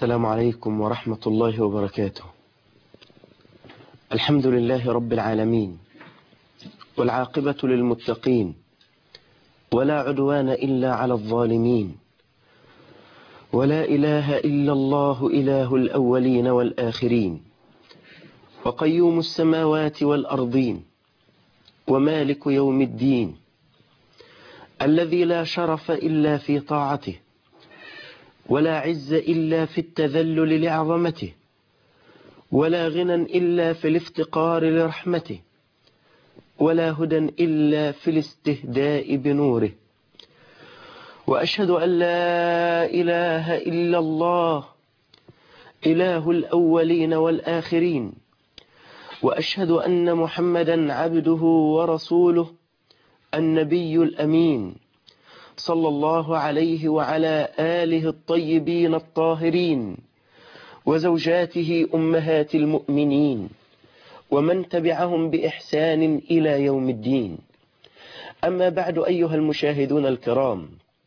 السلام عليكم ورحمة الله وبركاته. الحمد لله رب العالمين، والعاقبة للمتقين، ولا عدوان إلا على الظالمين، ولا إله إلا الله إله الأولين والآخرين، وقيوم السماوات والأرضين، ومالك يوم الدين، الذي لا شرف إلا في طاعته، ولا عز إلا في التذلل لعظمته، ولا غنى إلا في الافتقار لرحمته، ولا هدى إلا في الاستهداء بنوره. وأشهد أن لا إله إلا الله إله الأولين والآخرين، وأشهد أن محمدا عبده ورسوله النبي الأمين، صلى الله عليه وعلى آله الطيبين الطاهرين، وزوجاته أمهات المؤمنين، ومن تبعهم بإحسان إلى يوم الدين. أما بعد، أيها المشاهدون الكرام،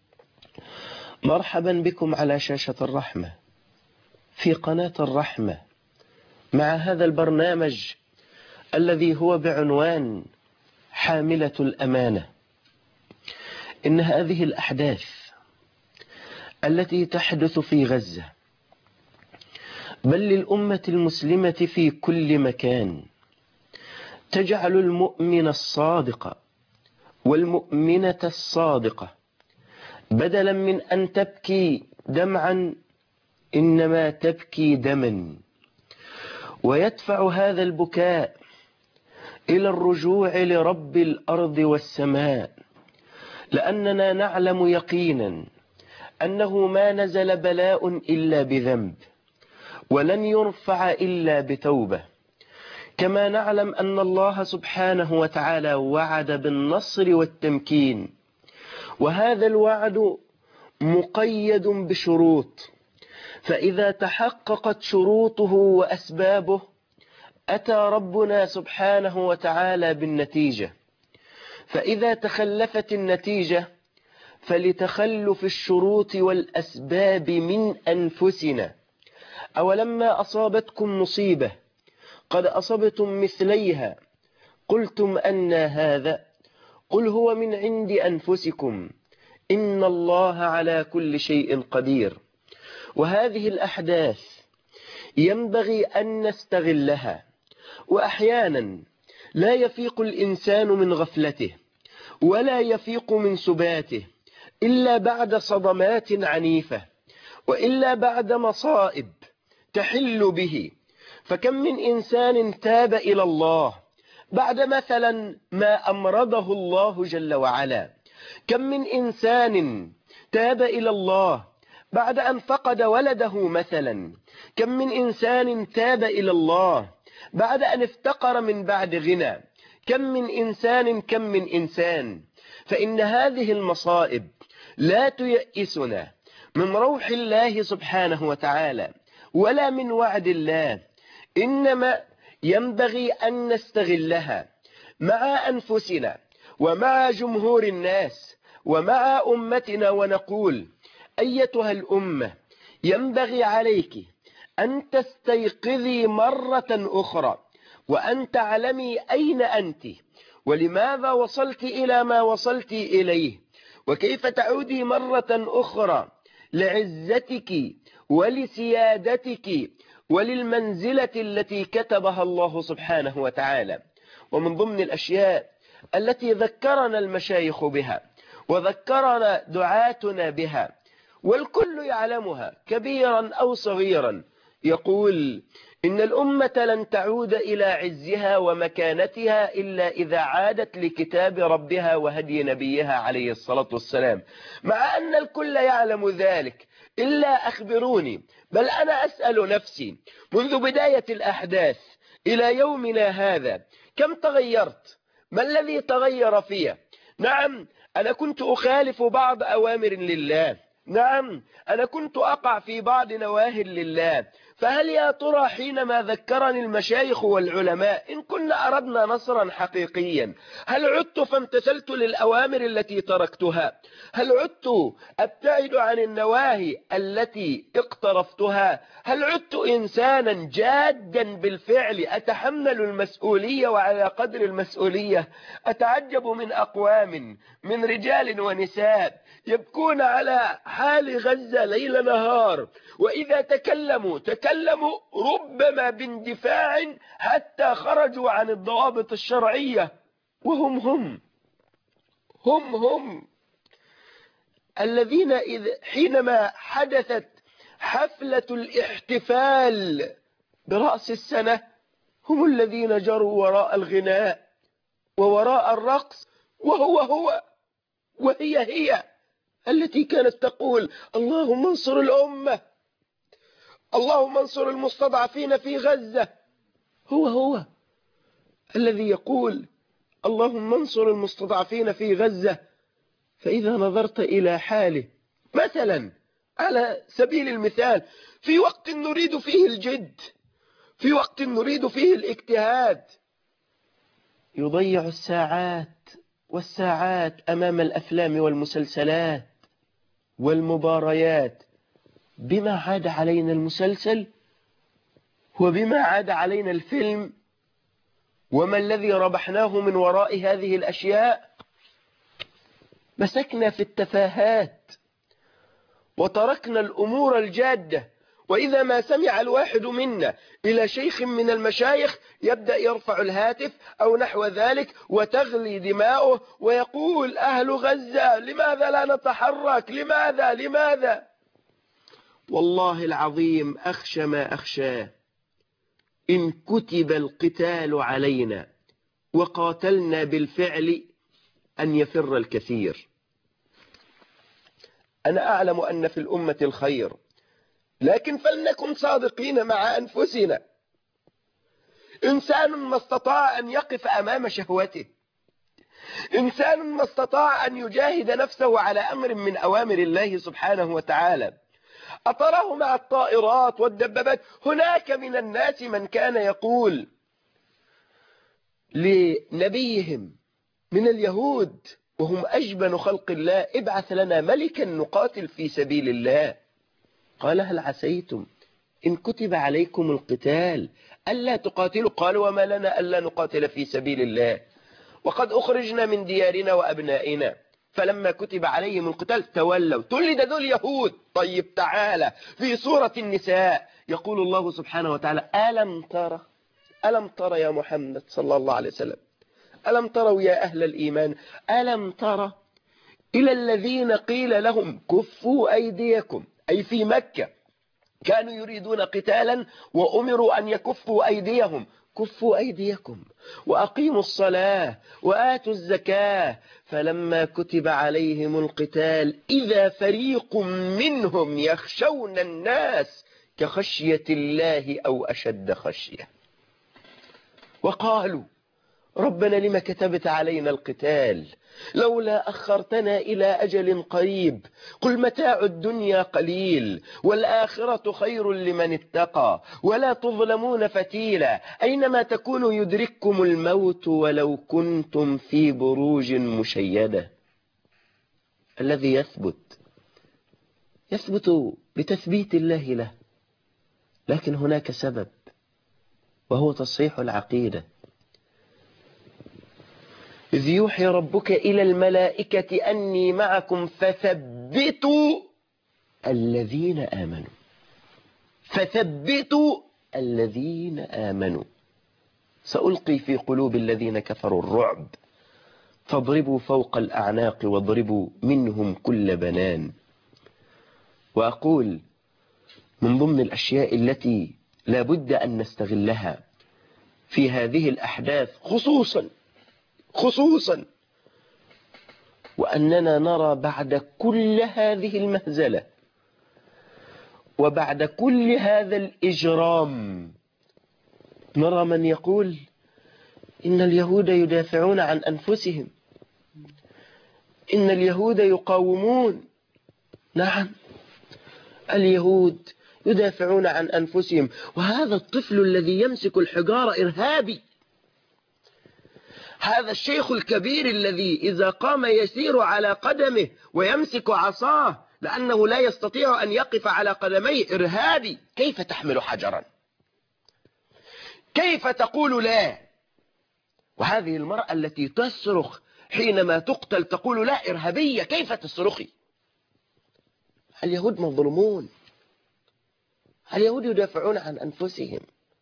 مرحبا بكم على شاشة الرحمة في قناة الرحمة مع هذا البرنامج الذي هو بعنوان حاملة الأمانة. إن هذه الأحداث التي تحدث في غزة، بل للأمة المسلمة في كل مكان، تجعل المؤمن الصادق والمؤمنة الصادقة بدلا من أن تبكي دمعا إنما تبكي دما، ويدفع هذا البكاء إلى الرجوع لرب الأرض والسماء، لأننا نعلم يقينا أنه ما نزل بلاء إلا بذنب، ولن يرفع إلا بتوبة. كما نعلم أن الله سبحانه وتعالى وعد بالنصر والتمكين، وهذا الوعد مقيد بشروط، فإذا تحققت شروطه وأسبابه أتى ربنا سبحانه وتعالى بالنتيجة. فإذا تخلفت النتيجة فلتخلف الشروط والأسباب من أنفسنا. أولما أصابتكم مصيبة قد أصبتم مثليها قلتم أن هذا، قل هو من عند أنفسكم إن الله على كل شيء قدير. وهذه الأحداث ينبغي أن نستغلها، وأحيانا لا يفيق الإنسان من غفلته ولا يفيق من سباته إلا بعد صدمات عنيفة، وإلا بعد مصائب تحل به. فكم من إنسان تاب إلى الله بعد مثلا ما أمرضه الله جل وعلا، كم من إنسان تاب إلى الله بعد أن فقد ولده مثلا، كم من إنسان تاب إلى الله بعد أن افتقر من بعد غنى، كم من إنسان. فإن هذه المصائب لا تيئسنا من روح الله سبحانه وتعالى ولا من وعد الله، إنما ينبغي أن نستغلها مع أنفسنا ومع جمهور الناس ومع أمتنا، ونقول: أيتها الأمة، ينبغي عليك أن تستيقظي مرة أخرى وأن تعلمي أين أنت، ولماذا وصلت إلى ما وصلت إليه، وكيف تعودي مرة أخرى لعزتك ولسيادتك وللمنزلة التي كتبها الله سبحانه وتعالى. ومن ضمن الأشياء التي ذكرنا المشايخ بها وذكرنا دعاتنا بها، والكل يعلمها كبيرا أو صغيرا، يقول: إن الأمة لن تعود إلى عزها ومكانتها إلا إذا عادت لكتاب ربها وهدي نبيها عليه الصلاة والسلام. مع أن الكل يعلم ذلك، إلا أخبروني، بل أنا أسأل نفسي منذ بداية الأحداث إلى يومنا هذا كم تغيرت؟ ما الذي تغير فيها؟ نعم، أنا كنت أخالف بعض أوامر لله، نعم، أنا كنت أقع في بعض نواهي لله، فهل يا ترى حينما ذكرني المشايخ والعلماء إن كنا أردنا نصرا حقيقيا، هل عدت فامتثلت للأوامر التي تركتها؟ هل عدت أبتعد عن النواهي التي اقترفتها؟ هل عدت إنسانا جادا بالفعل أتحمل المسؤولية وعلى قدر المسؤولية؟ أتعجب من أقوام من رجال ونساء يبكون على حال غزة ليل نهار، وإذا تكلموا ربما باندفاع حتى خرجوا عن الضوابط الشرعية، وهم هم الذين حينما حدثت حفلة الاحتفال برأس السنة هم الذين جروا وراء الغناء ووراء الرقص، وهي التي كانت تقول اللهم انصر الأمة، اللهم انصر المستضعفين في غزة. هو الذي يقول اللهم انصر المستضعفين في غزة، فإذا نظرت إلى حاله مثلا على سبيل المثال في وقت نريد فيه الجد، في وقت نريد فيه الاجتهاد، يضيع الساعات والساعات أمام الأفلام والمسلسلات والمباريات. بما عاد علينا المسلسل وبما عاد علينا الفيلم، وما الذي ربحناه من وراء هذه الأشياء؟ مسكنا في التفاهات وتركنا الأمور الجادة. وإذا ما سمع الواحد منا إلى شيخ من المشايخ يبدأ يرفع الهاتف أو نحو ذلك وتغلي دماؤه ويقول أهل غزة لماذا لا نتحرك؟ لماذا؟ والله العظيم أخشى ما أخشاه إن كتب القتال علينا وقاتلنا بالفعل أن يفر الكثير. أنا أعلم أن في الأمة الخير، لكن فلنكن صادقين مع أنفسنا. إنسان ما استطاع أن يقف أمام شهوته، إنسان ما استطاع أن يجاهد نفسه على أمر من أوامر الله سبحانه وتعالى، أطره مع الطائرات والدبابات. هناك من الناس من كان يقول لنبيهم من اليهود وهم أجبن خلق الله ابعث لنا ملكا نقاتل في سبيل الله. قال هل عسيتم إن كتب عليكم القتال ألا تقاتلوا؟ قالوا وما لنا ألا نقاتل في سبيل الله وقد أخرجنا من ديارنا وأبنائنا. فلما كتب عليهم القتال تولوا. تقول ده دول يهود. طيب تعالى في سورة النساء يقول الله سبحانه وتعالى ألم ترى يا محمد صلى الله عليه وسلم، ألم تروا يا أهل الإيمان، ألم ترى إلى الذين قيل لهم كفوا أيديكم، أي في مكة كانوا يريدون قتالا وأمروا أن يكفوا أيديهم. كفوا أيديكم وأقيموا الصلاة وآتوا الزكاة. فلما كتب عليهم القتال إذا فريق منهم يخشون الناس كخشية الله أو أشد خشية، وقالوا ربنا لما كتبت علينا القتال لولا أخرتنا إلى أجل قريب قل متاع الدنيا قليل والآخرة خير لمن اتقى ولا تظلمون فتيلا أينما تكونوا يدرككم الموت ولو كنتم في بروج مشيدة. الذي يثبت بتثبيت الله له، لكن هناك سبب وهو تصحيح العقيدة. إذ يوحي ربك إلى الملائكة أني معكم فثبتوا الذين آمنوا. فثبتوا الذين آمنوا سألقي في قلوب الذين كفروا الرعب فاضربوا فوق الأعناق واضربوا منهم كل بنان. وأقول من ضمن الأشياء التي لا بد أن نستغلها في هذه الأحداث خصوصا وأننا نرى بعد كل هذه المهزلة وبعد كل هذا الإجرام نرى من يقول إن اليهود يدافعون عن أنفسهم، إن اليهود يقاومون. نعم، اليهود يدافعون عن أنفسهم، وهذا الطفل الذي يمسك الحجارة إرهابي. هذا الشيخ الكبير الذي إذا قام يسير على قدمه ويمسك عصاه لأنه لا يستطيع أن يقف على قدميه إرهابي. كيف تحمل حجرا؟ كيف تقول لا؟ وهذه المرأة التي تصرخ حينما تقتل تقول لا إرهابية، كيف تصرخي؟ اليهود مظلومون، اليهود يدافعون عن أنفسهم.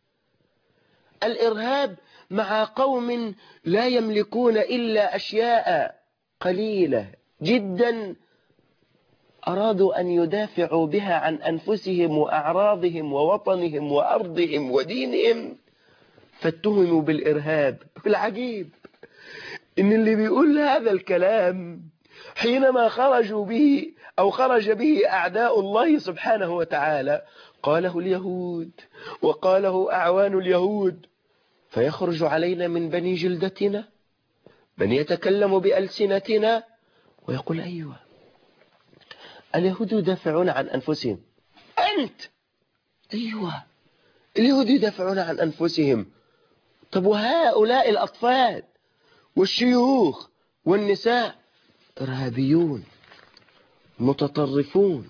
الإرهاب مع قوم لا يملكون إلا أشياء قليلة جدا أرادوا أن يدافعوا بها عن أنفسهم وأعراضهم ووطنهم وأرضهم ودينهم، فاتهموا بالإرهاب. العجيب إن اللي بيقول هذا الكلام حينما خرجوا به أو خرج به أعداء الله سبحانه وتعالى قاله اليهود وقاله أعوان اليهود، فيخرج علينا من بني جلدتنا من يتكلم بألسنتنا ويقول أيوة اليهود يدافعون عن أنفسهم. أنت أيوة اليهود يدافعون عن أنفسهم. طب وهؤلاء الأطفال والشيوخ والنساء إرهابيون متطرفون.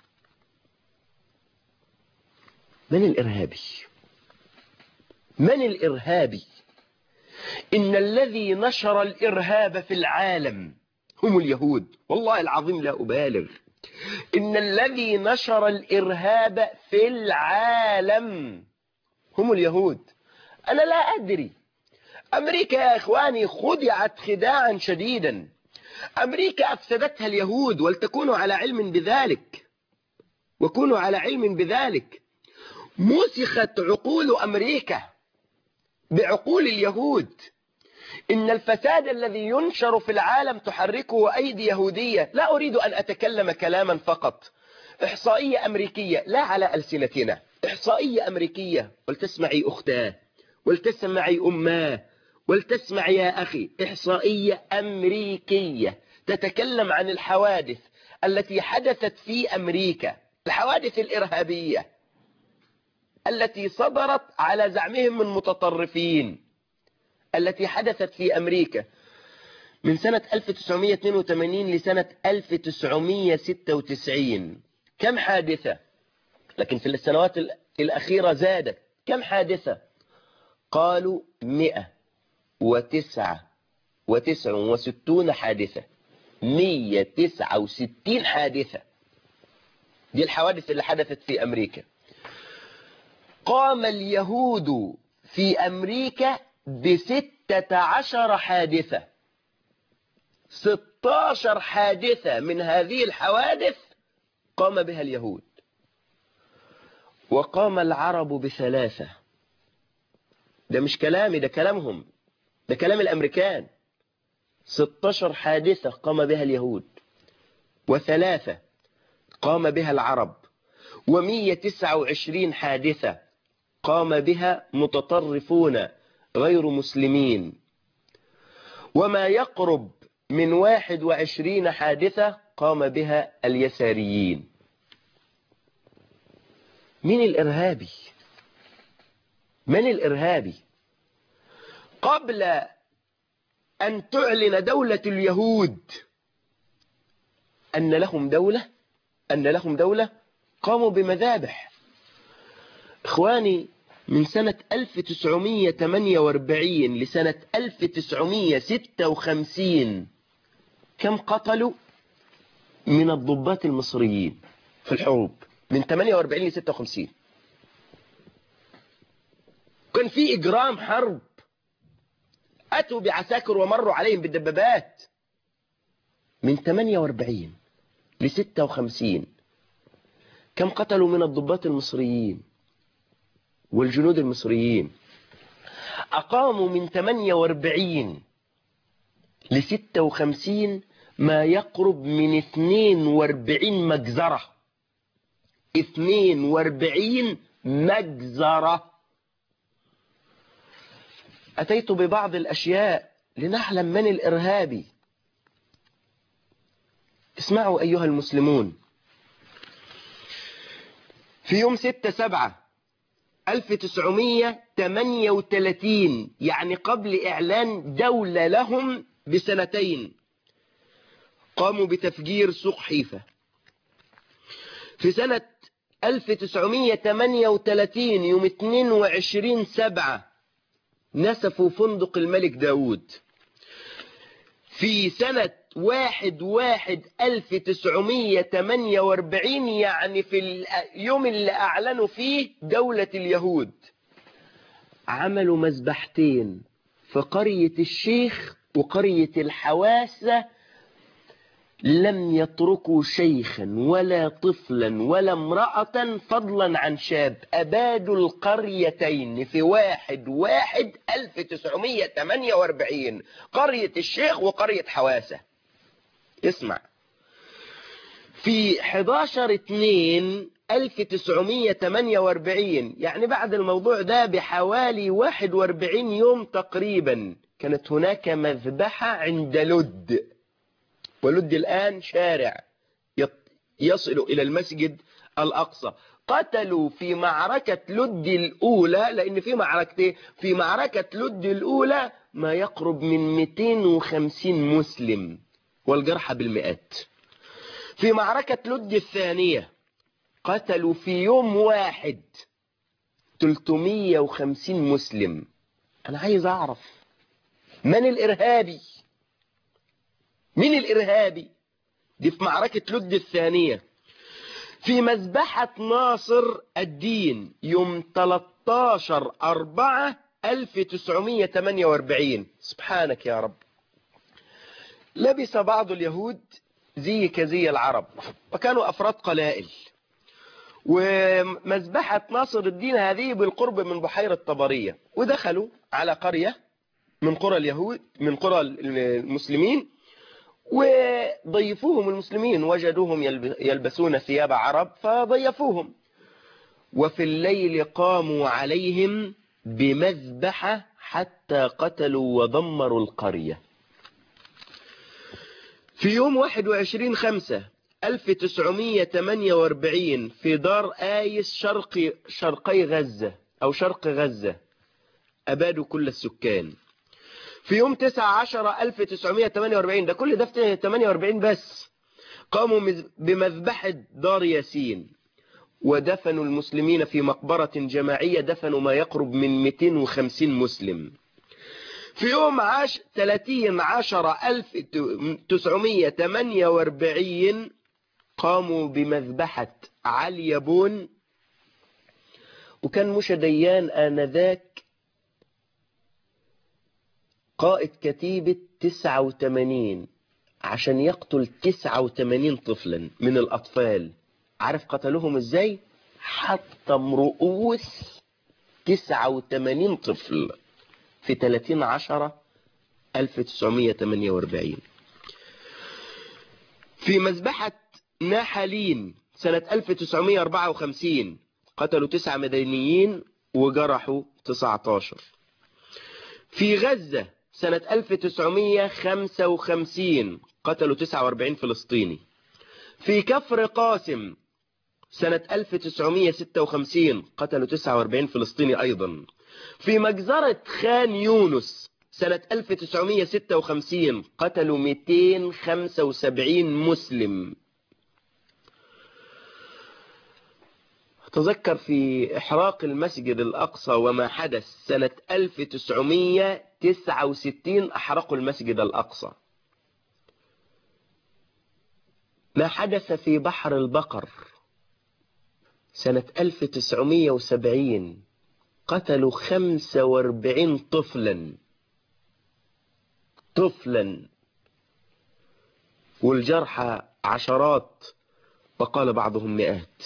من الإرهابي؟ من الإرهابي؟ إن الذي نشر الإرهاب في العالم هم اليهود، والله العظيم لا أبالغ. إن الذي نشر الإرهاب في العالم هم اليهود. أنا لا أدري، أمريكا يا إخواني خدعت خداعا شديدا. أمريكا أفسدتها اليهود، ولتكونوا على علم بذلك، وكونوا على علم بذلك. مسخت عقول أمريكا بعقول اليهود. إن الفساد الذي ينشر في العالم تحركه أيدي يهودية. لا أريد أن أتكلم كلاما فقط. إحصائية أمريكية لا على ألسنتنا، إحصائية أمريكية، ولتسمعي أختاه ولتسمعي أماه ولتسمع يا أخي. إحصائية أمريكية تتكلم عن الحوادث التي حدثت في أمريكا، الحوادث الإرهابية التي صدرت على زعمهم من متطرفين، التي حدثت في أمريكا من سنة 1982 لسنة 1996. كم حادثة؟ لكن في السنوات الأخيرة زادت. كم حادثة؟ قالوا 169 حادثة. 169 حادثة. دي الحوادث اللي حدثت في أمريكا. قام اليهود في أمريكا ب16 حادثة. 16 حادثة من هذه الحوادث قام بها اليهود. وقام العرب ب3. ده مش كلامي، ده كلامهم، ده كلام الأمريكان. 16 حادثة قام بها اليهود، و3 قام بها العرب، و129 حادثة قام بها متطرفون غير مسلمين، وما يقرب من 21 حادثة قام بها اليساريين. من الإرهابي؟ من الإرهابي؟ قبل أن تعلن دولة اليهود أن لهم دولة قاموا بمذابح. إخواني، من سنة 1948 لسنة 1956 كم قتلوا من الضباط المصريين في الحروب؟ من 48 ل 56 كان في إجرام حرب، أتوا بعساكر ومروا عليهم بالدبابات. من 48 ل 56 كم قتلوا من الضباط المصريين والجنود المصريين؟ أقاموا من 48 ل 56 ما يقرب من 42 مجزرة. 42 مجزرة. أتيت ببعض الأشياء لنعلم من الإرهابي. اسمعوا أيها المسلمون، في يوم 6/7/1938 يعني قبل إعلان دولة لهم بسنتين قاموا بتفجير سوق حيفا. في سنة 1938 يوم 22/7 نسفوا فندق الملك داود. في سنة 1/1/1948 يعني في اليوم اللي أعلنوا فيه دولة اليهود عملوا مذبحتين في قرية الشيخ وقرية الحواسة، لم يتركوا شيخا ولا طفلا ولا امرأة فضلا عن شاب، أبادوا القريتين في 1/1/1948 قرية الشيخ وقرية حواسة. اسمع، في 11/2/1948 يعني بعد الموضوع ده بحوالي 41 يوم تقريبا كانت هناك مذبحة عند لد، ولد الآن شارع يصل إلى المسجد الأقصى. قتلوا في معركة لد الأولى، لأن في معركتين، في معركة لد الأولى ما يقرب من 250 مسلم والجرحى بالمئات. في معركة لد الثانية قتلوا في يوم واحد 350 مسلم. أنا عايز أعرف من الإرهابي؟ من الإرهابي؟ دي في معركة لد الثانية. في مذبحة ناصر الدين يوم 13/4/1948. سبحانك يا رب. لبس بعض اليهود زي كزي العرب وكانوا أفراد قلائل، ومذبحة ناصر الدين هذه بالقرب من بحيرة طبرية، ودخلوا على قرية من قرى اليهود من قرى المسلمين وضيفوهم. المسلمين وجدوهم يلبسون ثياب عرب فضيفوهم، وفي الليل قاموا عليهم بمذبحة حتى قتلوا ودمروا القرية. في يوم 21/5/1948 في دار آيس شرقي غزة أو شرق غزة أبادوا كل السكان. في يوم 19/10/1948 ده كل ده في 48 بس قاموا بمذبحة دار ياسين ودفنوا المسلمين في مقبرة جماعية، دفنوا ما يقرب من 250 مسلم. في يوم 30/10/1948 قاموا بمذبحة علي بون، وكان موشى ديان آنذاك قائد كتيبة 89 عشان يقتل 89 طفلا من الأطفال. عارف قتلوهم ازاي؟ حطم رؤوس 89 طفل في 30/10/1948. في مذبحة ناحلين سنة 1954 قتلوا 9 مدنيين وجرحوا 19. في غزة سنة 1955 قتلوا 49 فلسطيني. في كفر قاسم سنة 1956 قتلوا 49 فلسطيني أيضا. في مجزرة خان يونس سنة 1956 قتلوا 275 مسلم. تذكر في إحراق المسجد الأقصى وما حدث سنة 1969 أحرقوا المسجد الأقصى. ما حدث في بحر البقر سنة 1970 قتلوا 45 طفلا والجرحى عشرات وقال بعضهم مئات.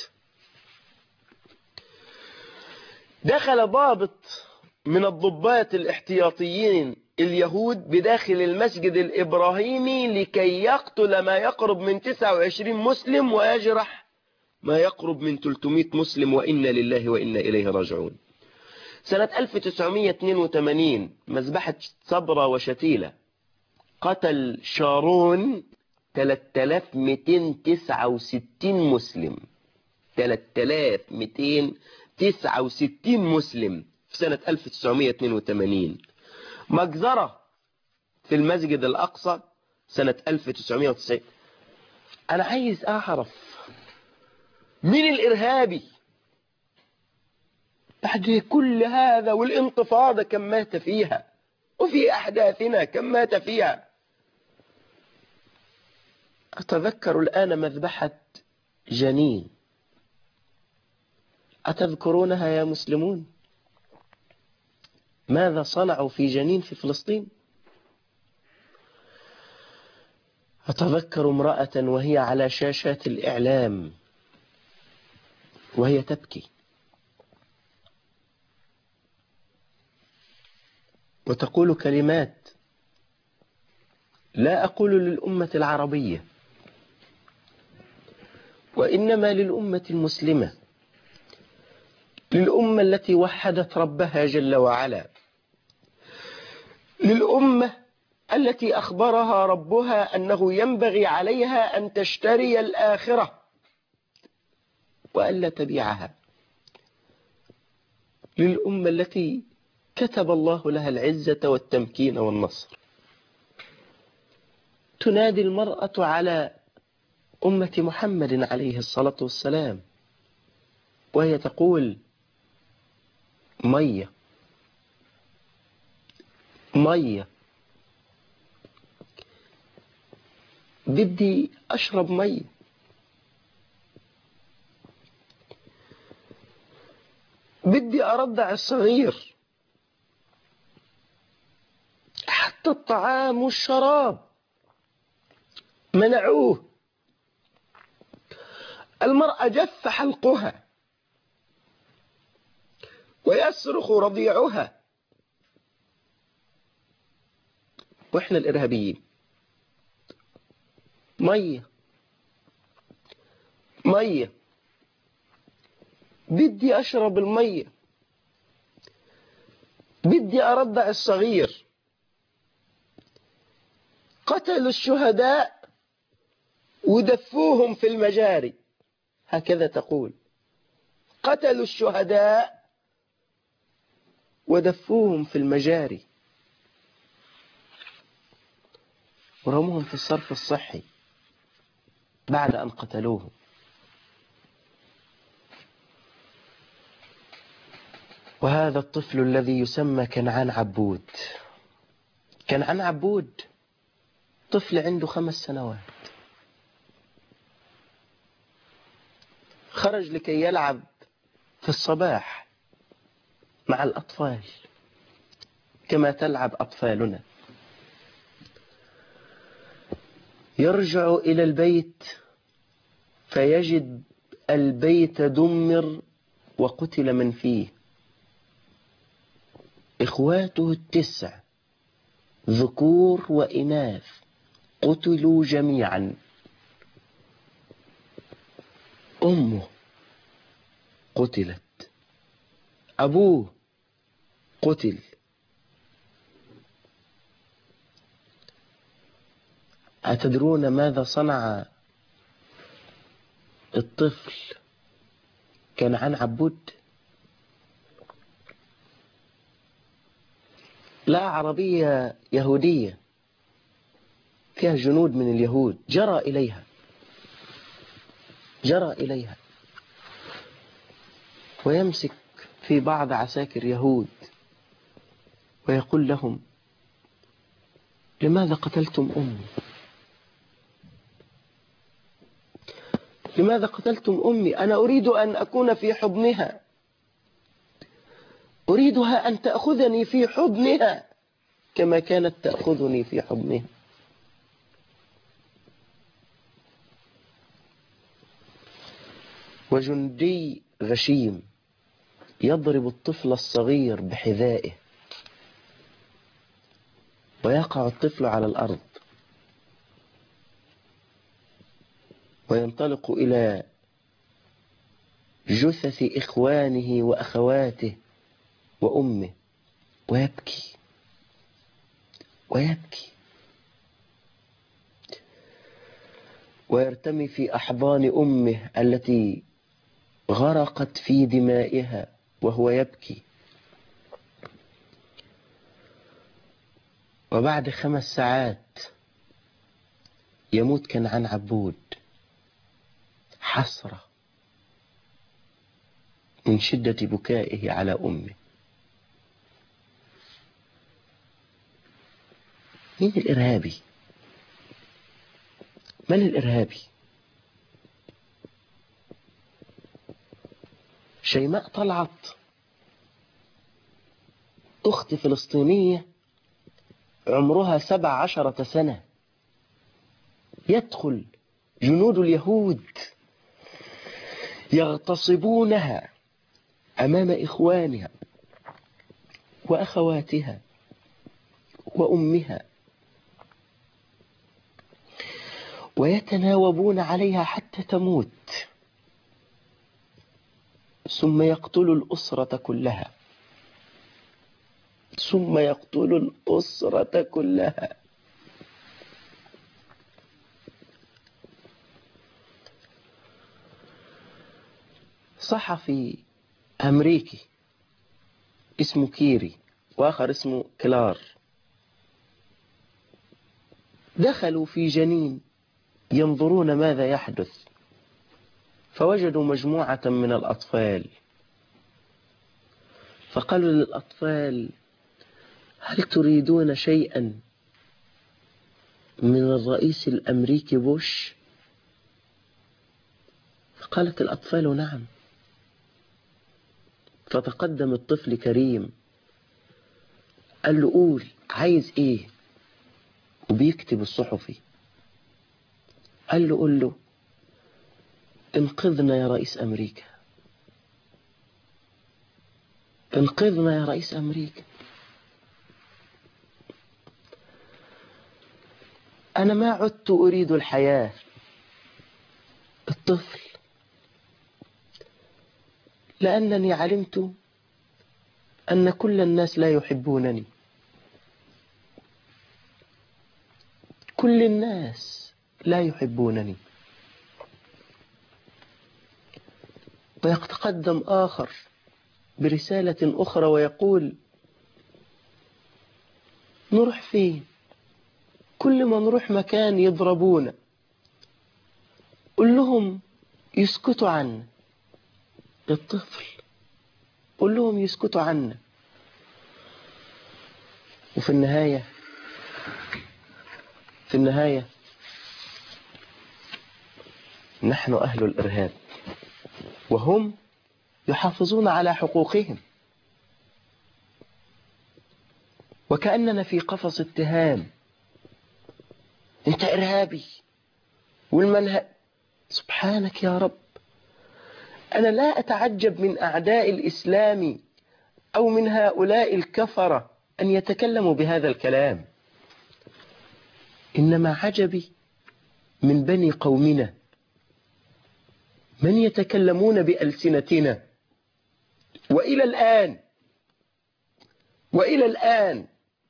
دخل ضابط من الضباط الاحتياطيين اليهود بداخل المسجد الإبراهيمي لكي يقتل ما يقرب من 29 مسلم ويجرح ما يقرب من 300 مسلم، وإنا لله وإنا إليه راجعون. سنة 1982 مذبحة صبرا وشتيلة قتل شارون 3269 مسلم. 3269 مسلم في سنة 1982. مجزرة في المسجد الأقصى سنة 1990. أنا عايز أعرف مين الإرهابي بعد كل هذا، والانتفاضة كم مات فيها، وفي أحداثنا كم مات فيها. أتذكر الآن مذبحة جنين، أتذكرونها يا مسلمون؟ ماذا صنعوا في جنين في فلسطين؟ أتذكر امرأة وهي على شاشات الإعلام وهي تبكي وتقول كلمات لا أقول للأمة العربية، وإنما للأمة المسلمة، للأمة التي وحدت ربها جل وعلا، للأمة التي أخبرها ربها أنه ينبغي عليها أن تشتري الآخرة وألا تبيعها، للأمة التي كتب الله لها العزة والتمكين والنصر. تنادي المرأة على أمة محمد عليه الصلاة والسلام وهي تقول: مية مية، بدي أشرب مية. بدي أرضع الصغير. حتى الطعام والشراب منعوه. المرأة جف حلقها ويصرخ رضيعها، وإحنا الإرهابيين مية مية، بدي أشرب المية، بدي أرضع الصغير. قتلوا الشهداء ودفوهم في المجاري، هكذا تقول: قتلوا الشهداء ودفوهم في المجاري ورموهم في الصرف الصحي بعد أن قتلوهم. وهذا الطفل الذي يسمى كنعان عبود، كنعان عبود طفل عنده 5 سنوات، خرج لكي يلعب في الصباح مع الأطفال كما تلعب أطفالنا. يرجع إلى البيت فيجد البيت دمر وقتل من فيه. إخواته 9 ذكور وإناث قتلوا جميعا. أمه قتلت، أبوه قتل. أتدرون ماذا صنع الطفل كنعان عبود؟ لا عربية يهودية فيها جنود من اليهود جرى إليها ويمسك في بعض عساكر يهود ويقول لهم: لماذا قتلتم أمي؟ لماذا قتلتم أمي؟ أنا أريد أن أكون في حضنها، أريدها أن تأخذني في حضنها كما كانت تأخذني في حضنها. وجندي غشيم يضرب الطفل الصغير بحذائه ويقع الطفل على الأرض، وينطلق إلى جثث إخوانه وأخواته وأمه ويبكي ويرتمي في أحضان أمه التي غرقت في دمائها وهو يبكي. وبعد 5 ساعات يموت كنعان عبود. حسرة من شدة بكائه على أمه. مين الإرهابي؟ من الإرهابي؟ شيماء طلعت أخت فلسطينية عمرها 17 سنة، يدخل جنود اليهود يغتصبونها أمام إخوانها وأخواتها وأمها، ويتناوبون عليها حتى تموت، ثم يقتل الأسرة كلها، ثم يقتل الأسرة كلها. صحفي أمريكي اسمه كيري وآخر اسمه كلار دخلوا في جنين ينظرون ماذا يحدث، فوجدوا مجموعة من الأطفال، فقالوا للأطفال: هل تريدون شيئا من الرئيس الأمريكي بوش؟ فقالت الأطفال: نعم. فتقدم الطفل كريم قال له: قول عايز ايه؟ وبيكتب الصحفي. قال له: قل له انقذنا يا رئيس أمريكا، انقذنا يا رئيس أمريكا. أنا ما عدت أريد الحياة. الطفل: لأنني علمت أن كل الناس لا يحبونني، كل الناس لا يحبونني. ويتقدم آخر برسالة أخرى ويقول: نروح فين؟ كل ما نروح مكان يضربونا، قل لهم يسكتوا عنا. الطفل: قل لهم يسكتوا عنا. وفي النهاية نحن أهل الإرهاب، وهم يحافظون على حقوقهم، وكأننا في قفص اتهام. انت إرهابي والمنهج. سبحانك يا رب، أنا لا أتعجب من أعداء الإسلام أو من هؤلاء الكفرة أن يتكلموا بهذا الكلام، إنما عجبي من بني قومنا من يتكلمون بألسنتنا. وإلى الآن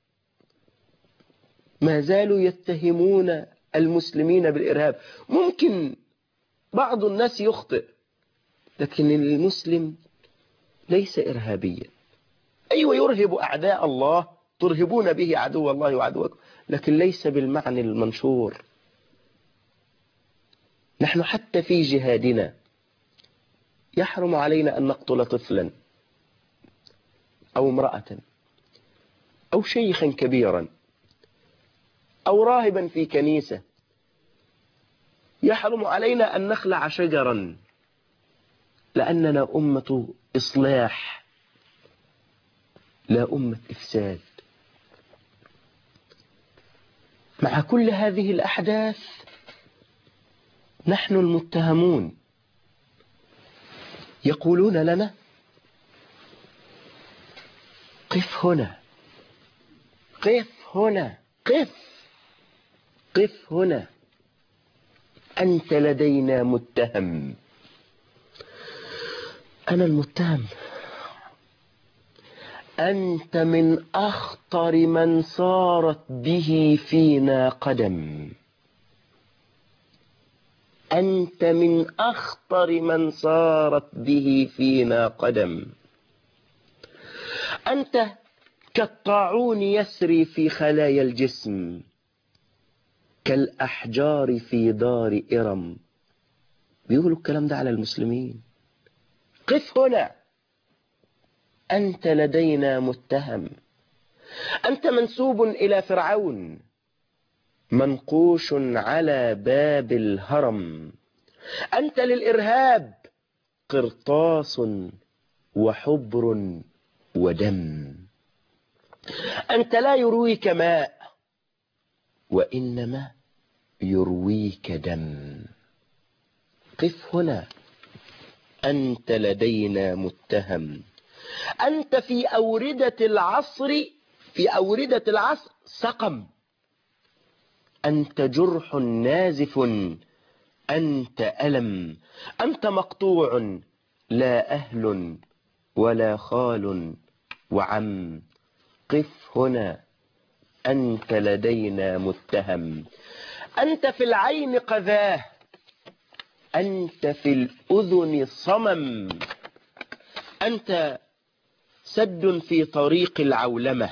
ما زالوا يتهمون المسلمين بالإرهاب. ممكن بعض الناس يخطئ، لكن المسلم ليس إرهابيا. أيوة يرهب أعداء الله، ترهبون به عدو الله وعدوكم، لكن ليس بالمعنى المنشور. نحن حتى في جهادنا يحرم علينا أن نقتل طفلا أو امرأة أو شيخا كبيرا أو راهبا في كنيسة. يحرم علينا أن نخلع شجرا، لأننا أمة إصلاح لا أمة إفساد. مع كل هذه الأحداث نحن المتهمون. يقولون لنا: قف هنا، قف هنا، قف هنا، أنت لدينا متهم. أنا المتهم؟ أنت من أخطر من صارت به فينا قدم. أنت من أخطر من صارت به فينا قدم. أنت كالطاعون يسري في خلايا الجسم، كالأحجار في دار إرم. بيقولوا الكلام ده على المسلمين. قف هنا، أنت لدينا متهم. أنت منسوب إلى فرعون، منقوش على باب الهرم. أنت للإرهاب قرطاس وحبر ودم. أنت لا يرويك ماء، وإنما يرويك دم. قف هنا، أنت لدينا متهم. أنت في أوردة العصر سقم. أنت جرح نازف، أنت ألم. أنت مقطوع، لا أهل ولا خال وعم. قف هنا، أنت لدينا متهم. أنت في العين قذاه، أنت في الأذن صمم. أنت سد في طريق العولمة.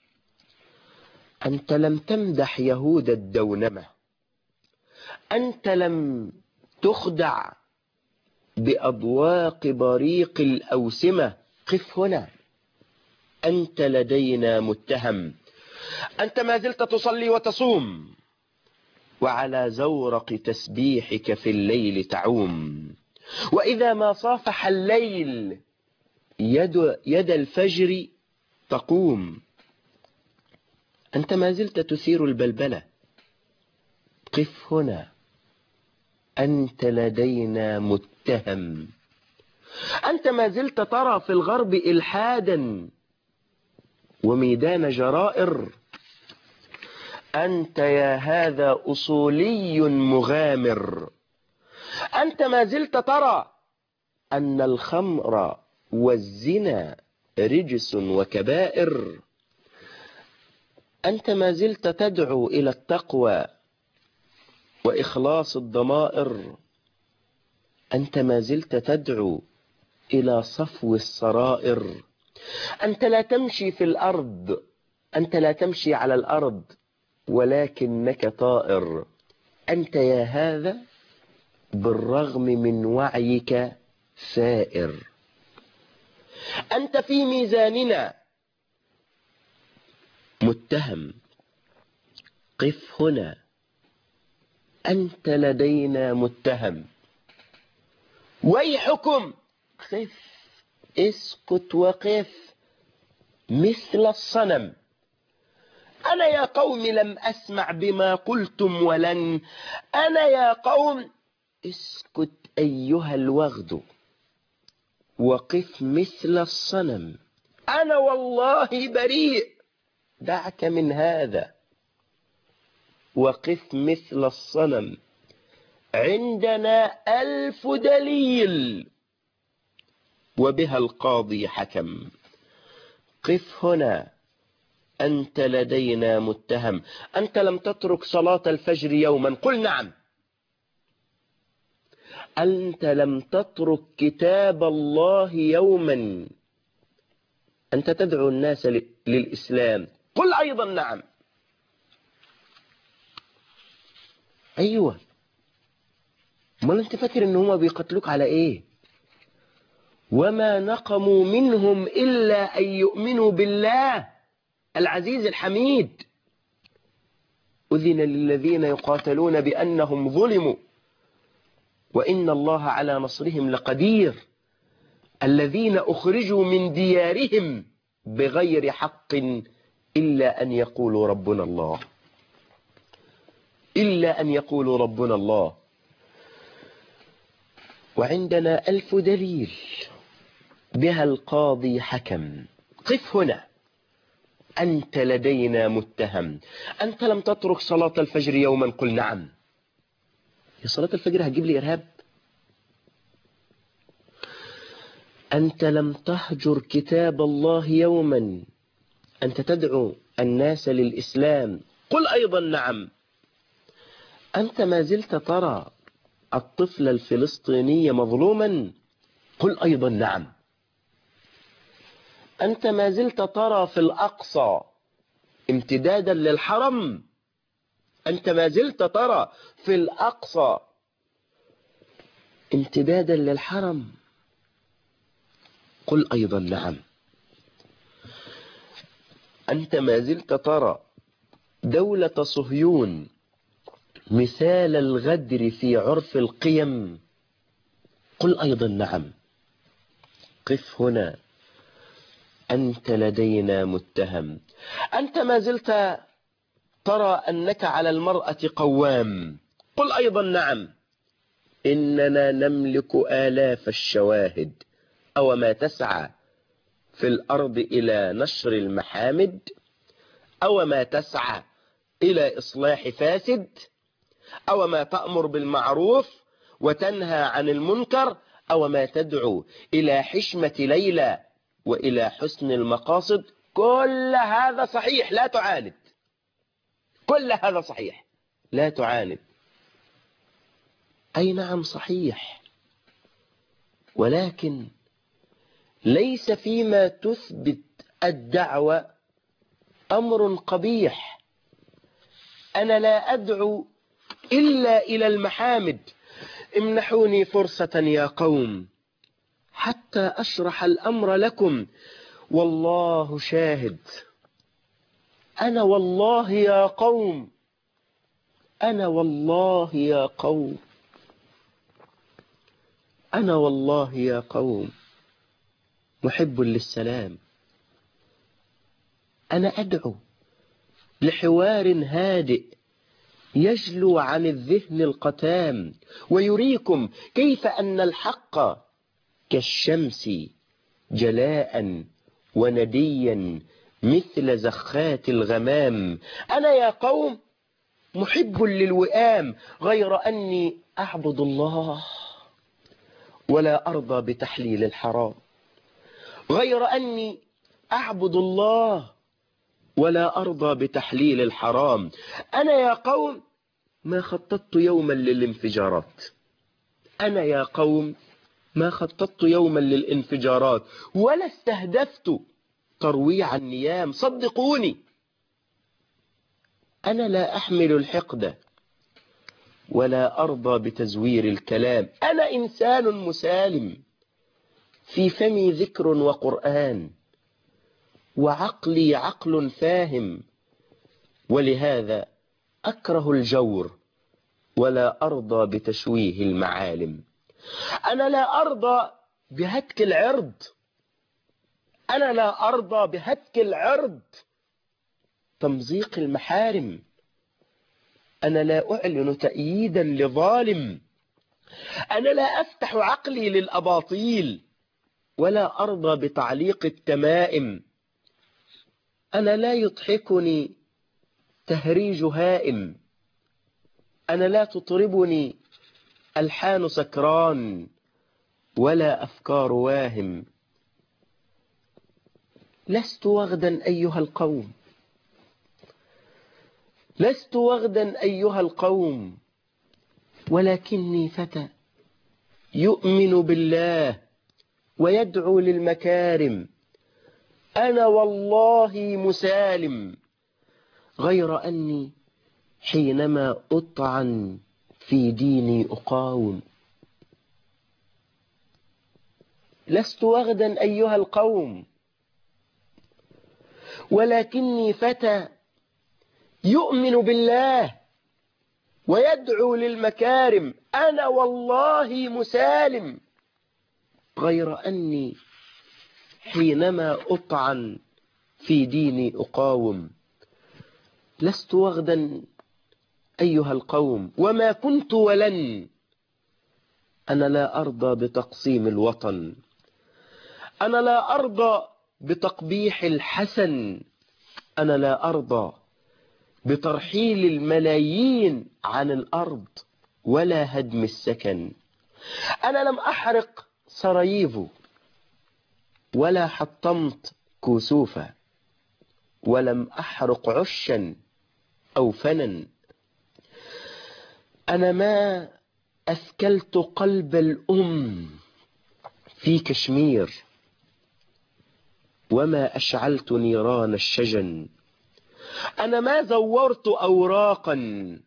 أنت لم تمدح يهود الدونمة. أنت لم تخدع بأضواق بريق الأوسمة. قف هنا، أنت لدينا متهم. أنت ما زلت تصلي وتصوم، وعلى زورق تسبيحك في الليل تعوم. وإذا ما صافح الليل يد الفجر تقوم. أنت ما زلت تثير البلبلة. قف هنا، أنت لدينا متهم. أنت ما زلت ترى في الغرب إلحادا وميدان جرائر. أنت يا هذا أصولي مغامر. أنت ما زلت ترى أن الخمر والزنا رجس وكبائر. أنت ما زلت تدعو إلى التقوى وإخلاص الضمائر. أنت ما زلت تدعو إلى صفو السرائر. أنت لا تمشي في الأرض، أنت لا تمشي على الأرض، ولكنك طائر. أنت يا هذا بالرغم من وعيك سائر. أنت في ميزاننا متهم. قف هنا، أنت لدينا متهم. ويحكم، قف، اسكت وقف مثل الصنم. أنا يا قوم لم أسمع بما قلتم ولن. أنا يا قوم اسكت أيها الوغد وقف مثل الصنم. أنا والله بريء، دعك من هذا، وقف مثل الصنم. عندنا 1000 دليل وبها القاضي حكم. قف هنا، أنت لدينا متهم. أنت لم تترك صلاة الفجر يوما. قل نعم. أنت لم تترك كتاب الله يوما. أنت تدعو الناس للإسلام. قل أيضا نعم. أيوة، ما أنت فاكر إن هما بيقتلوك على إيه؟ وما نقموا منهم إلا أن يؤمنوا بالله العزيز الحميد. أذن للذين يقاتلون بأنهم ظلموا وإن الله على نصرهم لقدير. الذين أخرجوا من ديارهم بغير حق إلا أن يقولوا ربنا الله، إلا أن يقولوا ربنا الله. وعندنا 1000 دليل بها القاضي حكم. قف هنا، أنت لدينا متهم. أنت لم تترك صلاة الفجر يوما. قل نعم. يا صلاة الفجر هتجيب لي إرهاب؟ أنت لم تهجر كتاب الله يوما. أنت تدعو الناس للإسلام. قل أيضا نعم. أنت ما زلت ترى الطفل الفلسطيني مظلوما؟ قل أيضا نعم. أنت ما زلت ترى في الأقصى امتدادا للحرم؟ أنت ما زلت ترى في الأقصى امتدادا للحرم؟ قل أيضا نعم. أنت ما زلت ترى دولة صهيون مثال الغدر في عرف القيم؟ قل أيضا نعم. قف هنا، أنت لدينا متهم. أنت ما زلت ترى أنك على المرأة قوام؟ قل أيضا نعم. إننا نملك آلاف الشواهد. أو ما تسعى في الأرض إلى نشر المحامد؟ أو ما تسعى إلى إصلاح فاسد؟ أو ما تأمر بالمعروف وتنهى عن المنكر؟ أو ما تدعو إلى حشمة ليلى وإلى حسن المقاصد؟ كل هذا صحيح، لا تعاند. كل هذا صحيح، لا تعاند. أي نعم صحيح، ولكن ليس فيما تثبت الدعوة أمر قبيح. أنا لا أدعو إلا إلى المحامد. امنحوني فرصة يا قوم حتى أشرح الأمر لكم، والله شاهد. أنا والله يا قوم، أنا والله يا قوم، أنا والله يا قوم محب للسلام. أنا أدعو لحوار هادئ يجلو عن الذهن القتام، ويريكم كيف أن الحق كالشمس جلاء ونديا مثل زخات الغمام. أنا يا قوم محب للوئام، غير أني أعبد الله ولا أرضى بتحليل الحرام. غير أني أعبد الله ولا أرضى بتحليل الحرام. أنا يا قوم ما خططت يوما للانفجارات. أنا يا قوم ما خططت يوما للانفجارات، ولا استهدفت ترويع النيام. صدقوني، أنا لا أحمل الحقد ولا أرضى بتزوير الكلام. أنا إنسان مسالم، في فمي ذكر وقرآن، وعقلي عقل فاهم، ولهذا أكره الجور ولا أرضى بتشويه المعالم. أنا لا أرضى بهتك العرض. أنا لا أرضى بهتك العرض، تمزيق المحارم. أنا لا أعلن تأييدا لظالم. أنا لا أفتح عقلي للأباطيل ولا أرضى بتعليق التمائم. أنا لا يضحكني تهريج هائم. أنا لا تطربني ألحان سكران ولا أفكار واهم. لست وغدا أيها القوم، لست وغدا أيها القوم، ولكني فتى يؤمن بالله ويدعو للمكارم. أنا والله مسالم، غير أني حينما أطعن في ديني أقاوم. لست وغدا أيها القوم، ولكني فتى يؤمن بالله ويدعو للمكارم. أنا والله مسالم، غير أني حينما أطعن في ديني أقاوم. لست وغدا أيها القوم، وما كنت ولن. أنا لا أرضى بتقسيم الوطن. أنا لا أرضى بتقبيح الحسن. أنا لا أرضى بترحيل الملايين عن الأرض ولا هدم السكن. أنا لم أحرق سراييفو ولا حطمت كوسوفا، ولم أحرق عشا أو فنا. أنا ما أثكلت قلب الأم في كشمير، وما أشعلت نيران الشجن. أنا ما زورت أوراقا،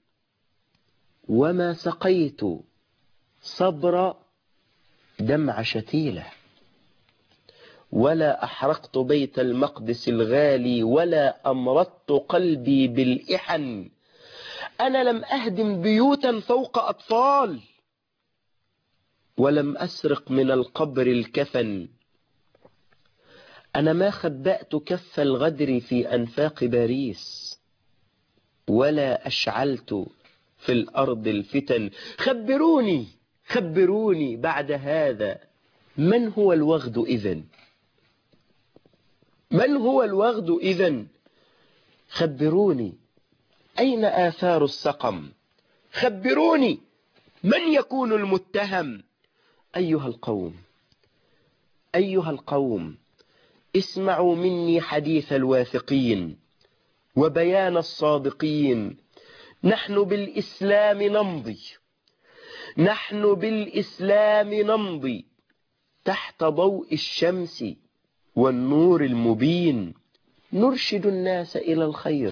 وما سقيت صبر دمع شتيلة، ولا أحرقت بيت المقدس الغالي، ولا أمرضت قلبي بالإحن. أنا لم أهدم بيوتا فوق أطفال، ولم أسرق من القبر الكفن. أنا ما خبأت كف الغدر في أنفاق باريس، ولا أشعلت في الأرض الفتن. خبروني خبروني بعد هذا، من هو الوغد إذن؟ من هو الوغد إذن؟ خبروني أين آثار السقم؟ خبروني من يكون المتهم؟ أيها القوم، أيها القوم، اسمعوا مني حديث الواثقين وبيان الصادقين. نحن بالإسلام نمضي، نحن بالإسلام نمضي تحت ضوء الشمس والنور المبين، نرشد الناس إلى الخير،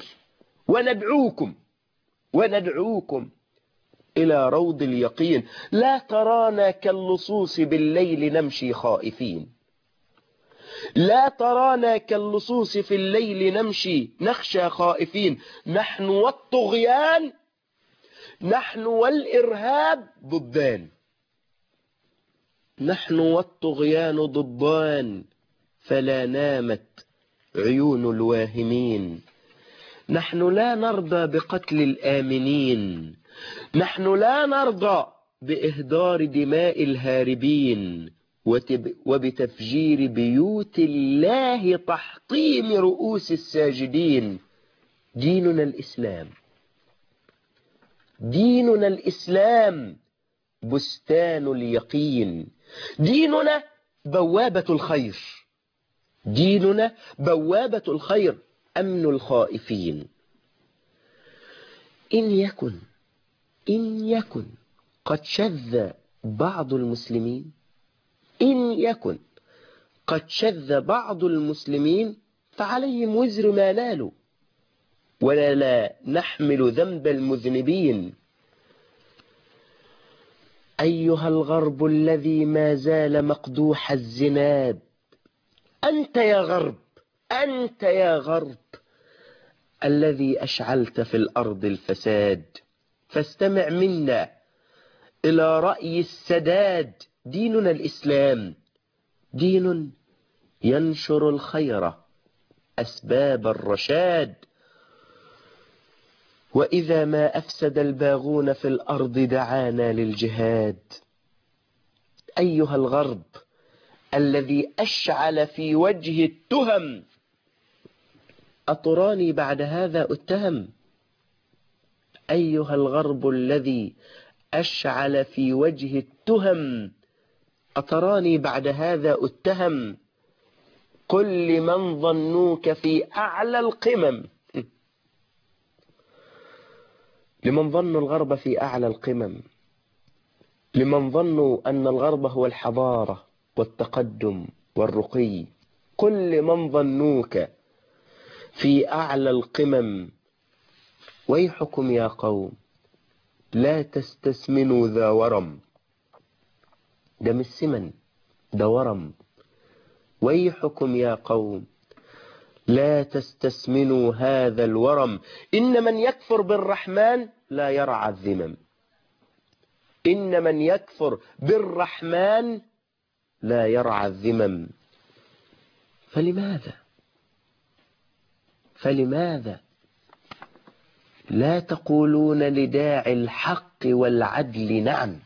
وندعوكم إلى روض اليقين. لا ترانا كاللصوص بالليل نمشي خائفين، لا ترانا كاللصوص في الليل نمشي نخشى خائفين. نحن والطغيان، نحن والإرهاب ضدان، نحن والطغيان ضدان، فلا نامت عيون الواهمين. نحن لا نرضى بقتل الآمنين، نحن لا نرضى بإهدار دماء الهاربين، وبتفجير بيوت الله تحطيم رؤوس الساجدين. ديننا الإسلام، ديننا الإسلام بستان اليقين. ديننا بوابة الخير، ديننا بوابة الخير، أمن الخائفين. إن يكن قد شذ بعض المسلمين، إن يكن قد شذ بعض المسلمين، فعليهم وزر ما نالوا، ولا لا نحمل ذنب المذنبين. أيها الغرب الذي ما زال مقدوح الزناد، أنت يا غرب، أنت يا غرب الذي أشعلت في الأرض الفساد، فاستمع منا إلى رأي السداد. ديننا الإسلام دين ينشر الخير أسباب الرشاد، وإذا ما أفسد الباغون في الأرض دعانا للجهاد. أيها الغرب الذي أشعل في وجه التهم، أتراني بعد هذا أتهم؟ أيها الغرب الذي أشعل في وجه التهم، أتراني بعد هذا أتهم؟ قل لمن ظنوك في أعلى القمم، لمن ظنوا الغرب في أعلى القمم، لمن ظنوا أن الغرب هو الحضارة والتقدم والرقي. قل لمن ظنوك في أعلى القمم، ويحكم يا قوم لا تستسمنوا ذا ورم. ده مش سمن، ده ورم. ويحكم يا قوم لا تستسمنوا هذا الورم. إن من يكفر بالرحمن لا يرعى الذمم، إن من يكفر بالرحمن لا يرعى الذمم. فلماذا لا تقولون لداعي الحق والعدل نعم؟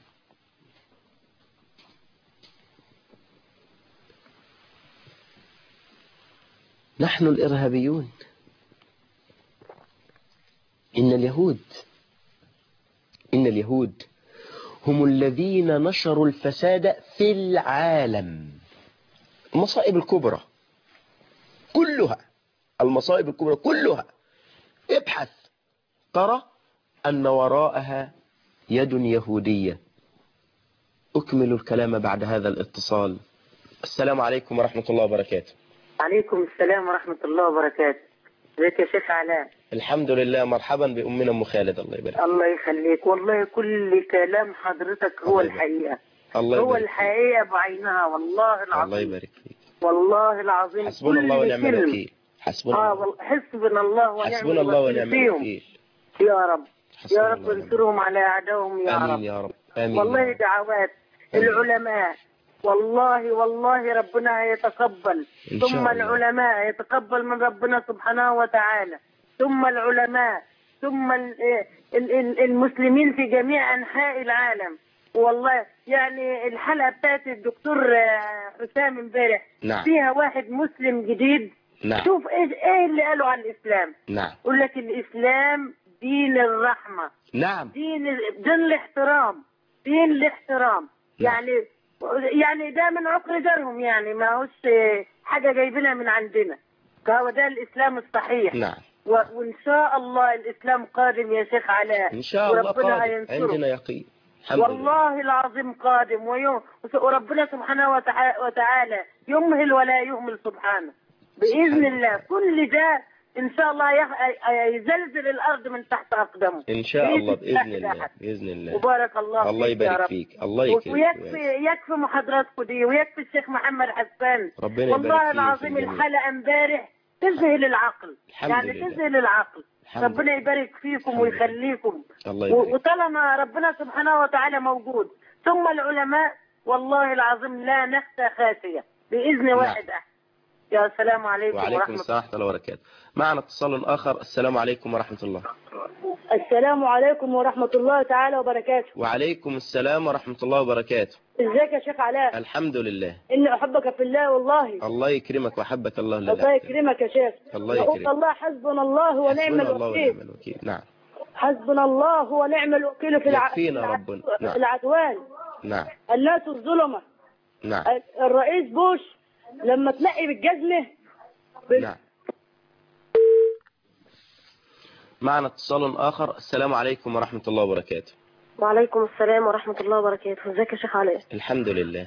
نحن الإرهابيون. إن اليهود هم الذين نشروا الفساد في العالم. المصائب الكبرى كلها، المصائب الكبرى كلها ابحث ترى أن وراءها يد يهودية. أكمل الكلام بعد هذا الاتصال. السلام عليكم ورحمة الله وبركاته. عليكم السلام ورحمة الله وبركاته. ازيك يا شيخ علاء؟ الحمد لله. مرحبا بأمنا أم خالد. الله يبارك. الله يخليك. والله كل كلام حضرتك هو الحقيقة. هو الحقيقة بعينها والله العظيم. الله يبارك فيك. والله العظيم. حسبنا الله ونعم الوكيل. حسبنا الله ونعم الوكيل. يا رب يا رب انصرهم على أعدائهم يا رب. آمين يا رب. آمين. والله دعوات العلماء والله ربنا هيتقبل، ثم العلماء يتقبل من ربنا سبحانه وتعالى، ثم العلماء، ثم المسلمين في جميع أنحاء العالم. والله يعني الحلقة بتاعت الدكتور حسام امبارح فيها واحد مسلم جديد. شوف ايه اللي قالوا عن الإسلام. يقول لك الإسلام دين الرحمة. دين الاحترام. دين الاحترام. يعني ده من عقر جرهم، يعني ما هوش حاجة جايبينها من عندنا. فهو ده الإسلام الصحيح. وإن شاء الله الإسلام قادم يا شيخ علاء. إن شاء الله قادم. عندنا يقين. والله العظيم قادم وربنا سبحانه وتعالى يمهل ولا يهمل سبحانه بإذن الله. كل ده إن شاء الله يزلزل الأرض من تحت أقدمه إن شاء الله بإذن الله. بإذن الله. وبارك الله الله يبارك فيك. الله يكرمك. ويكفي محاضراتكم دي، ويكفي الشيخ محمد حسان. ربنا يبارك فيك. والله العظيم الحلقة امبارح تذهل العقل. تذهل العقل. ربنا يبارك فيكم ويخليكم. وطالما ربنا سبحانه وتعالى موجود ثم العلماء، والله العظيم لا نخشى خاسية بإذن واحد أحد. يا السلام عليكم وعليكم السلام ورحمة الله وبركاته. معنا اتصال آخر. السلام عليكم ورحمة الله. السلام عليكم ورحمة الله تعالى وبركاته. وعليكم السلام ورحمة الله وبركاته. ازيك يا شيخ علاء؟ الحمد لله. إني أحبك في الله والله. الله يكرمك وحبك الله لله. الله يكرمك يا شيخ. الله يكرمك. الله حسبنا الله ونعم الوكيل. نعم. حسبنا الله ونعم الوكيل في يكفينا ربنا. نعم. العدوان. نعم. الناس الظلمة. نعم. الرئيس بوش لما تلاقي بالجزمة. نعم. معنا اتصال آخر. السلام عليكم ورحمة الله وبركاته. وعليكم السلام ورحمة الله وبركاته. ازيك يا شيخ علاء؟ الحمد لله.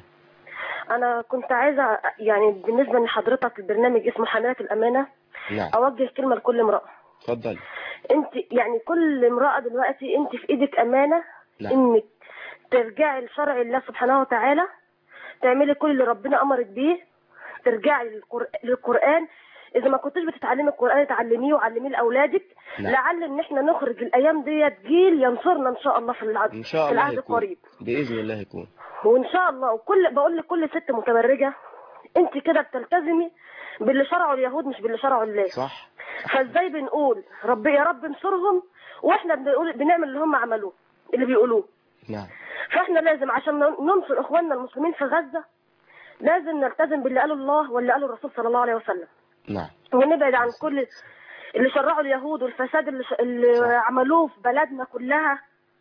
أنا كنت عايزة يعني بالنسبة لحضرتك البرنامج اسمه حماية الأمانة. نعم. أوجه كلمة لكل امرأة. اتفضل. أنت يعني كل امرأة دلوقتي أنت في إيدك أمانة. نعم. إنك ترجعي لشرع الله سبحانه وتعالى، تعملي كل اللي ربنا أمرك بيه، ترجعي للقرآن. إذا ما كنتش بتتعلمي القرآن تعلميه وعلميه لأولادك. نعم. لعل إن إحنا نخرج الأيام ديت جيل ينصرنا إن شاء الله في العهد. إن شاء الله القريب بإذن الله يكون. وإن شاء الله. بقول لكل ست متبرجة أنت كده بتلتزمي باللي شرعه اليهود مش باللي شرعه الله. صح. فإزاي بنقول يا رب انصرهم وإحنا بنعمل اللي هم عملوه اللي بيقولوه. نعم. فإحنا لازم عشان ننصر إخواننا المسلمين في غزة لازم نلتزم باللي قاله الله واللي قاله الرسول صلى الله عليه وسلم. نعم. ونبعد عن كل اللي شرعه اليهود والفساد اللي عملوه في بلدنا كلها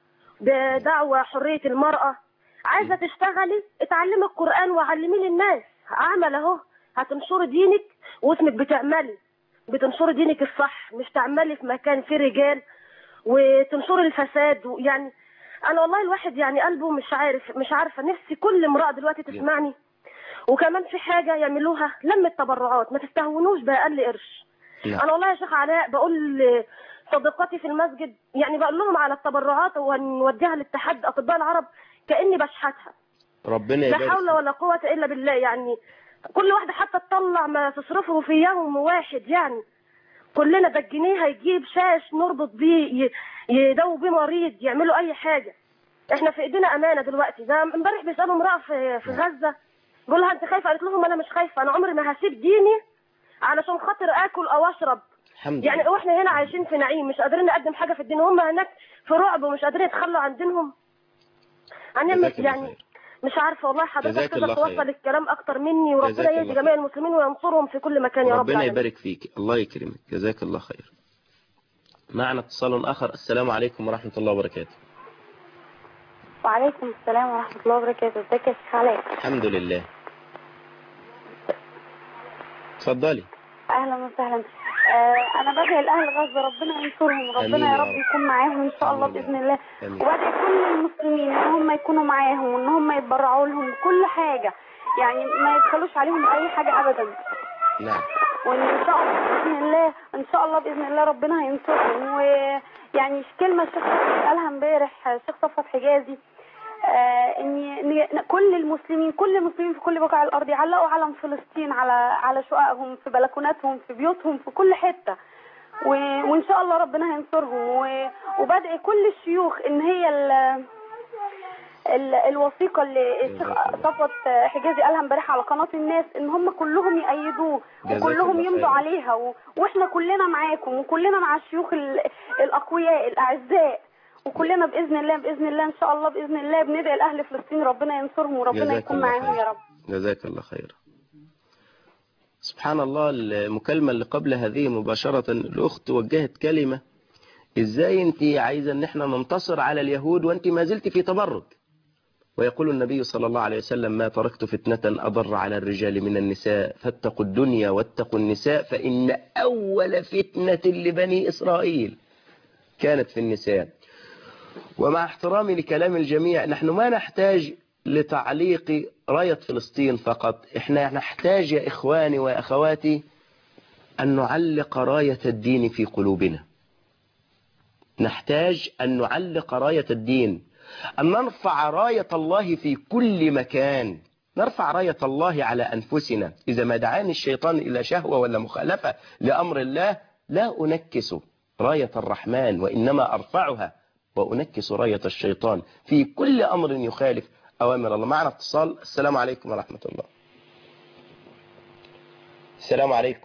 بدعوة حرية المرأة. عايزة تشتغلي اتعلمي القرآن وعلميه للناس. عمل اهو هتنشري دينك واسمك بتنشري دينك الصح، مش تعملي في مكان فيه رجال وتنشري الفساد. يعني انا والله الواحد يعني قلبه مش عارفة. نفسي كل امرأة دلوقتي تسمعني. وكمان في حاجة يعملوها لم التبرعات، ما تستهونوش بأقل قرش. أنا والله يا شيخ علاء بقول صديقاتي في المسجد يعني بقول لهم على التبرعات ونوديها لاتحاد أطباء العرب كأني بشحتها. ربنا يبارك. لا حول ولا قوة إلا بالله. يعني كل واحدة حتى تطلع ما تصرفه في يوم واحد. يعني كلنا ده الجنيه هيجيب شاش نربط بيه يداووا بيه مريض يعملوا أي حاجة. إحنا في إيدينا أمانة دلوقتي. ده امبارح بيسألوا امرأة في غزة بقول لها انت خايفه؟ قالت لهم انا مش خايفه، انا عمري ما هسيب ديني علشان خاطر اكل او اشرب. يعني واحنا هنا عايشين في نعيم مش قادرين نقدم حاجه في الدين، وهم هناك في رعب ومش قادرين يتخلوا عن دينهم. هنعمل يعني مش عارفه والله. حضرتك تقدر توصل الكلام اكتر مني، وربنا يهدي جميع المسلمين وينصرهم في كل مكان يا رب. ربنا يبارك فيك. الله يكرمك. جزاك الله خير. معنا اتصال اخر. السلام عليكم ورحمه الله وبركاته. وعليكم السلام ورحمة الله وبركاته. ازيك يا شيخ علاء؟ الحمد لله. اتفضلي. اهلا وسهلا. انا بدعي لاهل غزه ربنا ينصرهم، ربنا يا رب يكون معاهم ان شاء الله باذن الله. وبدعي كل المسلمين ان هم يكونوا معاهم وان هم يتبرعوا لهم كل حاجه، يعني ما يبخلوش عليهم باي حاجه ابدا. نعم. وان شاء الله باذن الله، ان شاء الله باذن الله ربنا هينصرهم. ويعني كلمه الشيخ قالها امبارح الشيخ صفوت حجازي، ان كل المسلمين في كل بقاع الارض يعلقوا علم فلسطين على شققهم، في بلكوناتهم، في بيوتهم، في كل حته، وان شاء الله ربنا هينصرهم. وبدعي كل الشيوخ ان هي الوثيقه اللي الشيخ صفوت حجازي قالها امبارح على قناه الناس ان هم كلهم يأيدوه وكلهم يمضوا عليها، واحنا كلنا معاكم وكلنا مع الشيوخ الاقوياء الاعزاء، وكلنا باذن الله ان شاء الله باذن الله بندعي لاهل فلسطين ربنا ينصرهم وربنا يكون معاهم يا رب. جزاك الله خير. سبحان الله، المكالمة اللي قبل هذه مباشرة الأخت وجهت كلمة: إزاي أنت عايزة أن احنا ننتصر على اليهود وأنت ما زلت في تبرج؟ ويقول النبي صلى الله عليه وسلم: ما تركت فتنة أضر على الرجال من النساء فاتقوا الدنيا واتقوا النساء فإن أول فتنة لبني إسرائيل كانت في النساء. ومع احترامي لكلام الجميع، نحن ما نحتاج لتعليق راية فلسطين فقط، احنا نحتاج يا إخواني وأخواتي أن نعلق راية الدين في قلوبنا. نحتاج أن نعلق راية الدين، أن نرفع راية الله في كل مكان، نرفع راية الله على أنفسنا. إذا ما دعاني الشيطان إلى شهوة ولا مخالفة لأمر الله لا أنكس راية الرحمن، وإنما أرفعها وأنكس راية الشيطان في كل أمر يخالف أوامر الله. معنا اتصال. السلام عليكم ورحمة الله. السلام عليكم.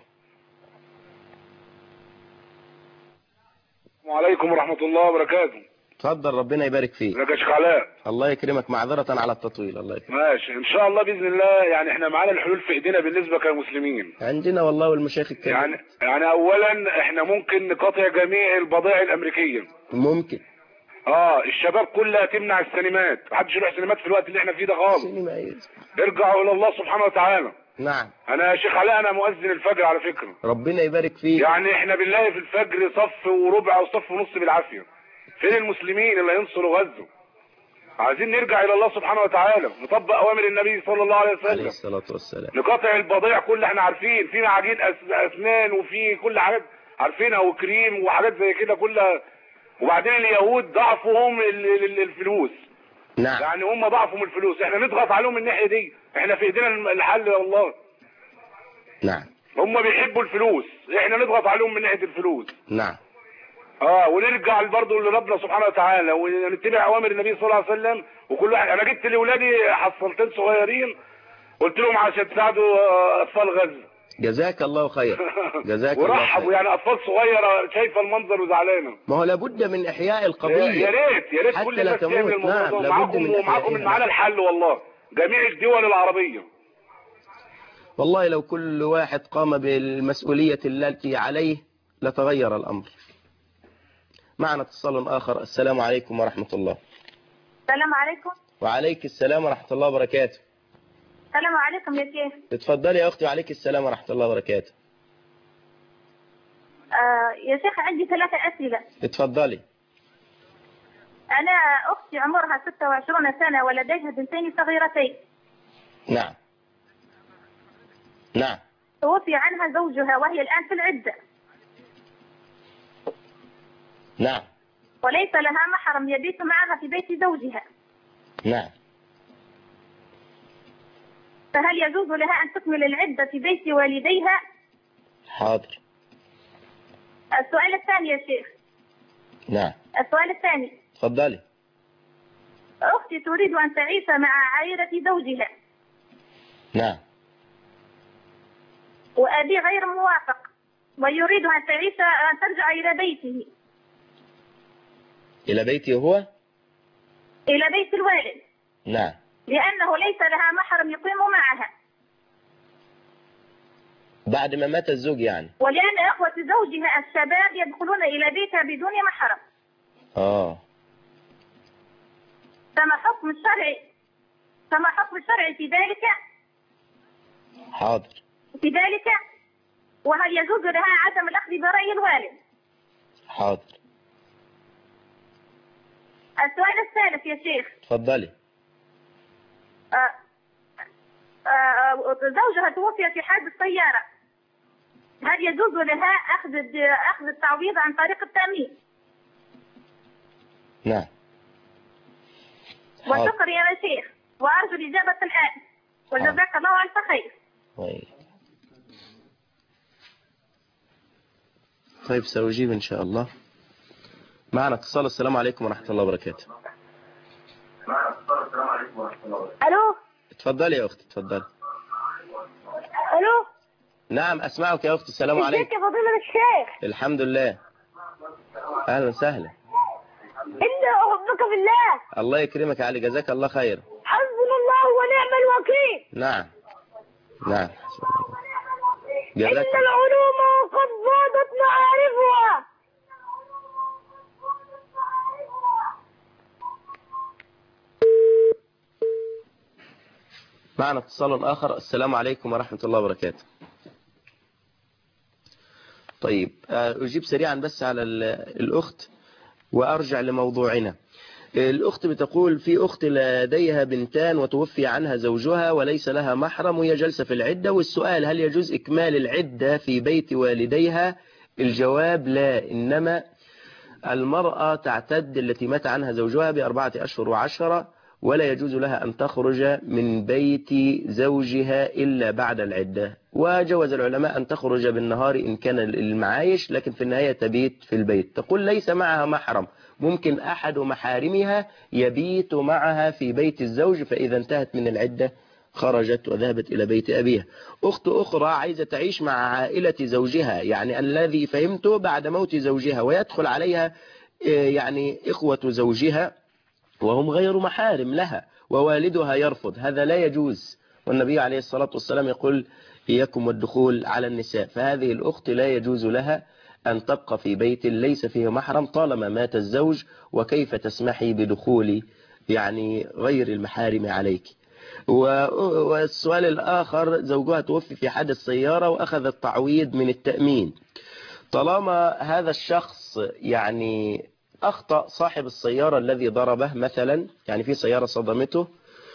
وعليكم ورحمة الله وبركاته. تفضل، ربنا يبارك فيك. ازيك يا شيخ علاء؟ الله يكرمك، معذرة على التطويل. الله يكرمك. ماشي ان شاء الله باذن الله. يعني احنا معانا الحلول في ايدينا بالنسبه كمسلمين عندنا والله، والمشايخ الكريم. يعني اولا احنا ممكن نقاطع جميع البضائع الامريكيه. ممكن. الشباب كلها تمنع السينمات، محدش يروح سينمات في الوقت اللي احنا فيه ده خالص. سينما ايه؟ ارجعوا الى الله سبحانه وتعالى. نعم. انا يا شيخ علاء انا مؤذن الفجر على فكره. ربنا يبارك فيك. يعني احنا بنلاقي في الفجر صف وربع وصف ونص بالعافيه. فين المسلمين اللي ينصروا غزه؟ عايزين نرجع الى الله سبحانه وتعالى، نطبق اوامر النبي صلى الله عليه وسلم عليه الصلاة والسلام، نقاطع البضائع كل احنا عارفين، في معاجين اسنان وفي كل حاجات عارفينها وكريم وحاجات زي كده كلها. وبعدين اليهود ضعفهم الفلوس. نعم. يعني هم ضعفهم الفلوس، احنا نضغط عليهم من الناحيه دي، احنا في ايدينا الحل يا الله. نعم. هم بيحبوا الفلوس، احنا نضغط عليهم من ناحيه الفلوس. نعم. ونرجع برضه لربنا سبحانه وتعالى ونتبع اوامر النبي صلى الله عليه وسلم. وكل واحد، انا جبت لاولادي حصلتين صغيرين قلت لهم عشان تساعدوا اطفال غزه. جزاك الله خير. جزاك الله خير. ورحبوا، يعني اطفال صغيره شايفه المنظر وزعلانه. ما هو لابد من احياء القضيه. يا ريت كل الناس تعمل الموضوع ده. معاكم معانا الحل والله، جميع الدول العربيه. والله لو كل واحد قام بالمسؤوليه التي عليه لتغير الامر. معنا اتصال آخر. السلام عليكم ورحمة الله. السلام عليكم. وعليك السلام ورحمة الله وبركاته. السلام عليكم يا شيخ. اتفضلي يا أختي. وعليك السلام ورحمة الله وبركاته. يا شيخ عندي 3 أسئلة. اتفضلي. أنا أختي عمرها 26 سنة ولديها بنتين صغيرتين. نعم. نعم. توفي عنها زوجها وهي الآن في العدة. نعم. وليس لها محرم يبيت معها في بيت زوجها. نعم. فهل يجوز لها أن تكمل العدة في بيت والديها؟ حاضر. السؤال الثاني يا شيخ. نعم. السؤال الثاني. تفضلي. أختي تريد أن تعيش مع عائلة زوجها. نعم. وأبي غير موافق ويريد أن ترجع إلى بيته. إلى بيتي هو؟ إلى بيت الوالد. نعم. لأنه ليس لها محرم يقيم معها. بعد ما مات الزوج يعني. ولأن أخوة زوجها الشباب يدخلون إلى بيتها بدون محرم. فما حكم الشرع في ذلك؟ حاضر. في ذلك وهل يجوز لها عدم الأخذ برأي الوالد؟ حاضر. السؤال الثالث يا شيخ. تفضلي. زوجها توفي في حادث سيارة، هل يجوز لها أخذ التعويض عن طريق التأمين؟ نعم. وشكرا يا شيخ، وأرجو الإجابة الآن، وجزاك الله ألف خير. طيب سأجيب إن شاء الله. معنا اتصال. السلام عليكم ورحمة الله وبركاته. الو. اتفضلي يا أختي، اتفضلي. الو. نعم أسمعك يا أختي. السلام عليكم. ازيك يا فضيلة الشيخ؟ الحمد لله. أهلا وسهلا. إنا أحبك بالله. الله يكرمك يا علي، جزاك الله خير. حسبنا الله ونعم الوكيل. نعم نعم. إن العلوم قد زادت معارفها. معنا اتصال آخر. السلام عليكم ورحمة الله وبركاته. طيب أجيب سريعا بس على الأخت وأرجع لموضوعنا. الأخت بتقول في أخت لديها بنتان وتوفي عنها زوجها وليس لها محرم وهي جالسة في العدة، والسؤال هل يجوز إكمال العدة في بيت والديها؟ الجواب لا، إنما المرأة تعتد التي مات عنها زوجها ب4 أشهر و10، ولا يجوز لها أن تخرج من بيت زوجها إلا بعد العدة. وجوز العلماء أن تخرج بالنهار إن كان المعايش، لكن في النهاية تبيت في البيت. تقول ليس معها محرم، ممكن أحد محارمها يبيت معها في بيت الزوج، فإذا انتهت من العدة خرجت وذهبت إلى بيت أبيها. أخت أخرى عايزة تعيش مع عائلة زوجها، يعني الذي فهمته بعد موت زوجها، ويدخل عليها يعني إخوة زوجها وهم غير محارم لها ووالدها يرفض، هذا لا يجوز. والنبي عليه الصلاة والسلام يقول إياكم والدخول على النساء. فهذه الأخت لا يجوز لها أن تبقى في بيت ليس فيه محرم طالما مات الزوج، وكيف تسمحي بدخول يعني غير المحارم عليك. والسؤال الآخر، زوجها توفي في حادث سيارة وأخذ التعويض من التأمين. طالما هذا الشخص يعني أخطأ صاحب السيارة الذي ضربه مثلا، يعني في سيارة صدمته،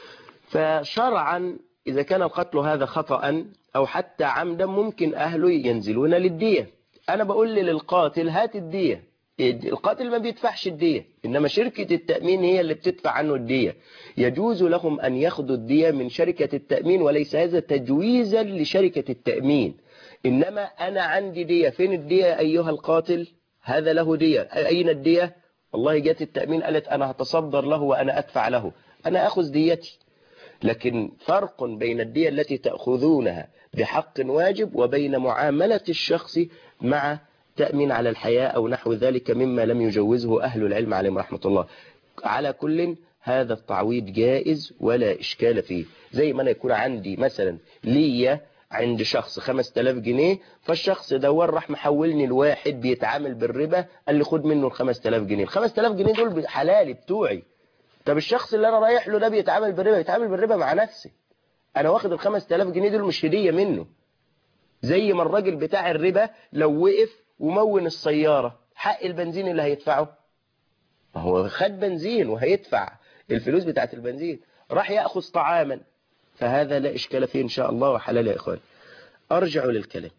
فشرعا إذا كان القتل هذا خطأ أو حتى عمدا ممكن أهله ينزلون للدية. أنا بقول للقاتل هات الدية، القاتل ما بيدفعش الدية، إنما شركة التأمين هي اللي بتدفع عنه الدية. يجوز لهم أن ياخذوا الدية من شركة التأمين، وليس هذا تجويزا لشركة التأمين. إنما أنا عندي دية، فين الدية أيها القاتل؟ هذا له دية، أين الدية؟ والله جات التأمين قالت أنا هتصدر له وأنا أدفع له، أنا أخذ ديتي. لكن فرق بين الدية التي تأخذونها بحق واجب وبين معاملة الشخص مع تأمين على الحياة أو نحو ذلك مما لم يجوزه أهل العلم عليهم رحمة الله. على كل هذا التعويض جائز ولا إشكال فيه. زي ما أنا يكون عندي مثلا ليا عند شخص 5000 جنيه، فالشخص ده راح محولني الواحد بيتعامل بالربا، قال لي خد منه 5000 جنيه. 5000 جنيه دول حلالي بتوعي. طب الشخص اللي أنا رايح له ده بيتعامل بالربا، بيتعامل بالربا مع نفسي. أنا واخد 5000 جنيه دول مش هدية منه. زي ما الراجل بتاع الربا لو وقف ومون السيارة، حق البنزين اللي هيدفعه، ما هو خد بنزين وهيدفع الفلوس بتاعت البنزين. راح يأخذ طعاما، فهذا لا إشكال فيه إن شاء الله وحلال يا إخوان. أرجع للكلام.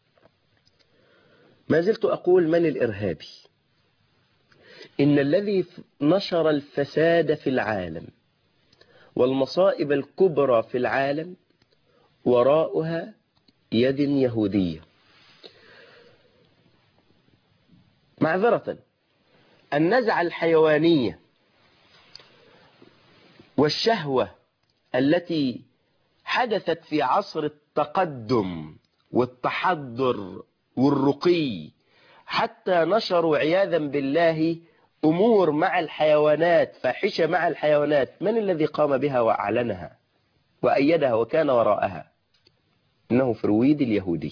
ما زلت أقول من الإرهابي؟ إن الذي نشر الفساد في العالم والمصائب الكبرى في العالم وراءها يد يهودية. معذرة، النزعة الحيوانية والشهوة التي حدثت في عصر التقدم والتحضر والرقي، حتى نشروا عياذا بالله أمور مع الحيوانات، فاحشة مع الحيوانات، من الذي قام بها وأعلنها وأيدها وكان وراءها؟ إنه فرويد اليهودي.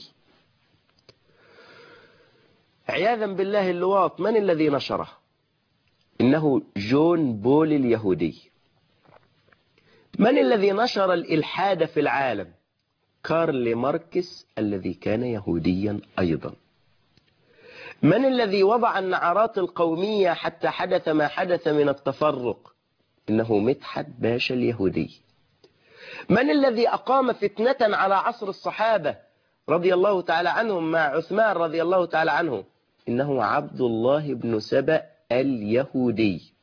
عياذا بالله اللواط، من الذي نشره؟ إنه جون بول اليهودي. من الذي نشر الإلحاد في العالم؟ كارل ماركس الذي كان يهوديا أيضا. من الذي وضع النعرات القومية حتى حدث ما حدث من التفرق؟ إنه مدحت باشا اليهودي. من الذي أقام فتنة على عصر الصحابة رضي الله تعالى عنهم مع عثمان رضي الله تعالى عنه؟ إنه عبد الله بن سبأ اليهودي.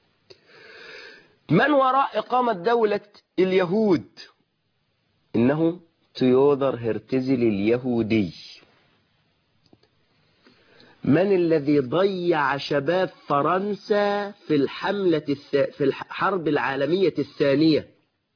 من وراء إقامة دولة اليهود؟ إنه تيودر هرتزل اليهودي. من الذي ضيع شباب فرنسا في الحرب العالمية الثانية؟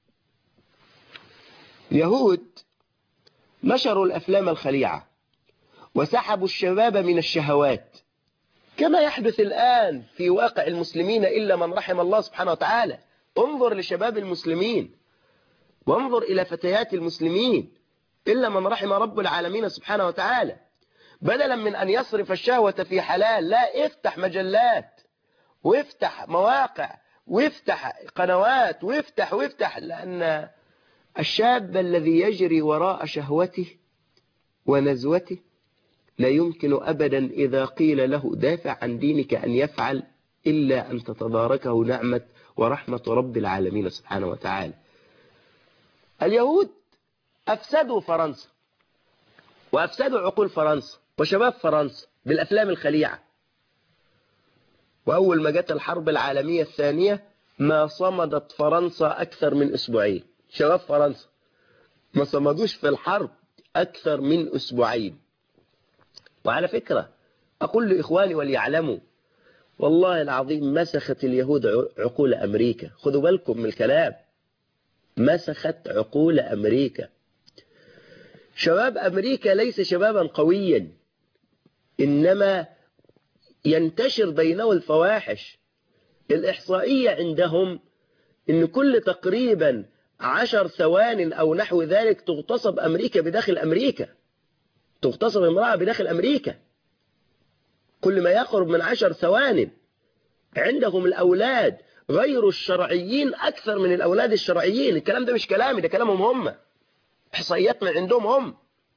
يهود نشروا الأفلام الخليعة وسحبوا الشباب من الشهوات، كما يحدث الآن في واقع المسلمين إلا من رحم الله سبحانه وتعالى. انظر لشباب المسلمين وانظر إلى فتيات المسلمين إلا من رحم رب العالمين سبحانه وتعالى. بدلا من أن يصرف الشهوة في حلال، لا، افتح مجلات وافتح مواقع وافتح قنوات وافتح، لأن الشاب الذي يجري وراء شهوته ونزوته لا يمكن أبدا إذا قيل له دافع عن دينك أن يفعل إلا أن تتداركه نعمة ورحمة رب العالمين سبحانه وتعالى. اليهود أفسدوا فرنسا وأفسدوا عقول فرنسا وشباب فرنسا بالأفلام الخليعة. وأول ما جت الحرب العالمية الثانية ما صمدت فرنسا أكثر من أسبوعين. شباب فرنسا ما صمدوش في الحرب أكثر من أسبوعين. وعلى فكرة أقول لإخواني وليعلموا، والله العظيم مسخت اليهود عقول أمريكا. خذوا بالكم من الكلام، مسخت عقول أمريكا. شباب أمريكا ليس شبابا قويا، إنما ينتشر بينه الفواحش. الإحصائية عندهم إن كل تقريبا 10 ثوان أو نحو ذلك تغتصب أمريكا بداخل أمريكا، تغتصب امرأة بداخل أمريكا كل ما يقرب من 10 ثوان. عندهم الأولاد غير الشرعيين أكثر من الأولاد الشرعيين. الكلام ده مش كلامي، ده كلامهم هم، إحصائيات من عندهم هم.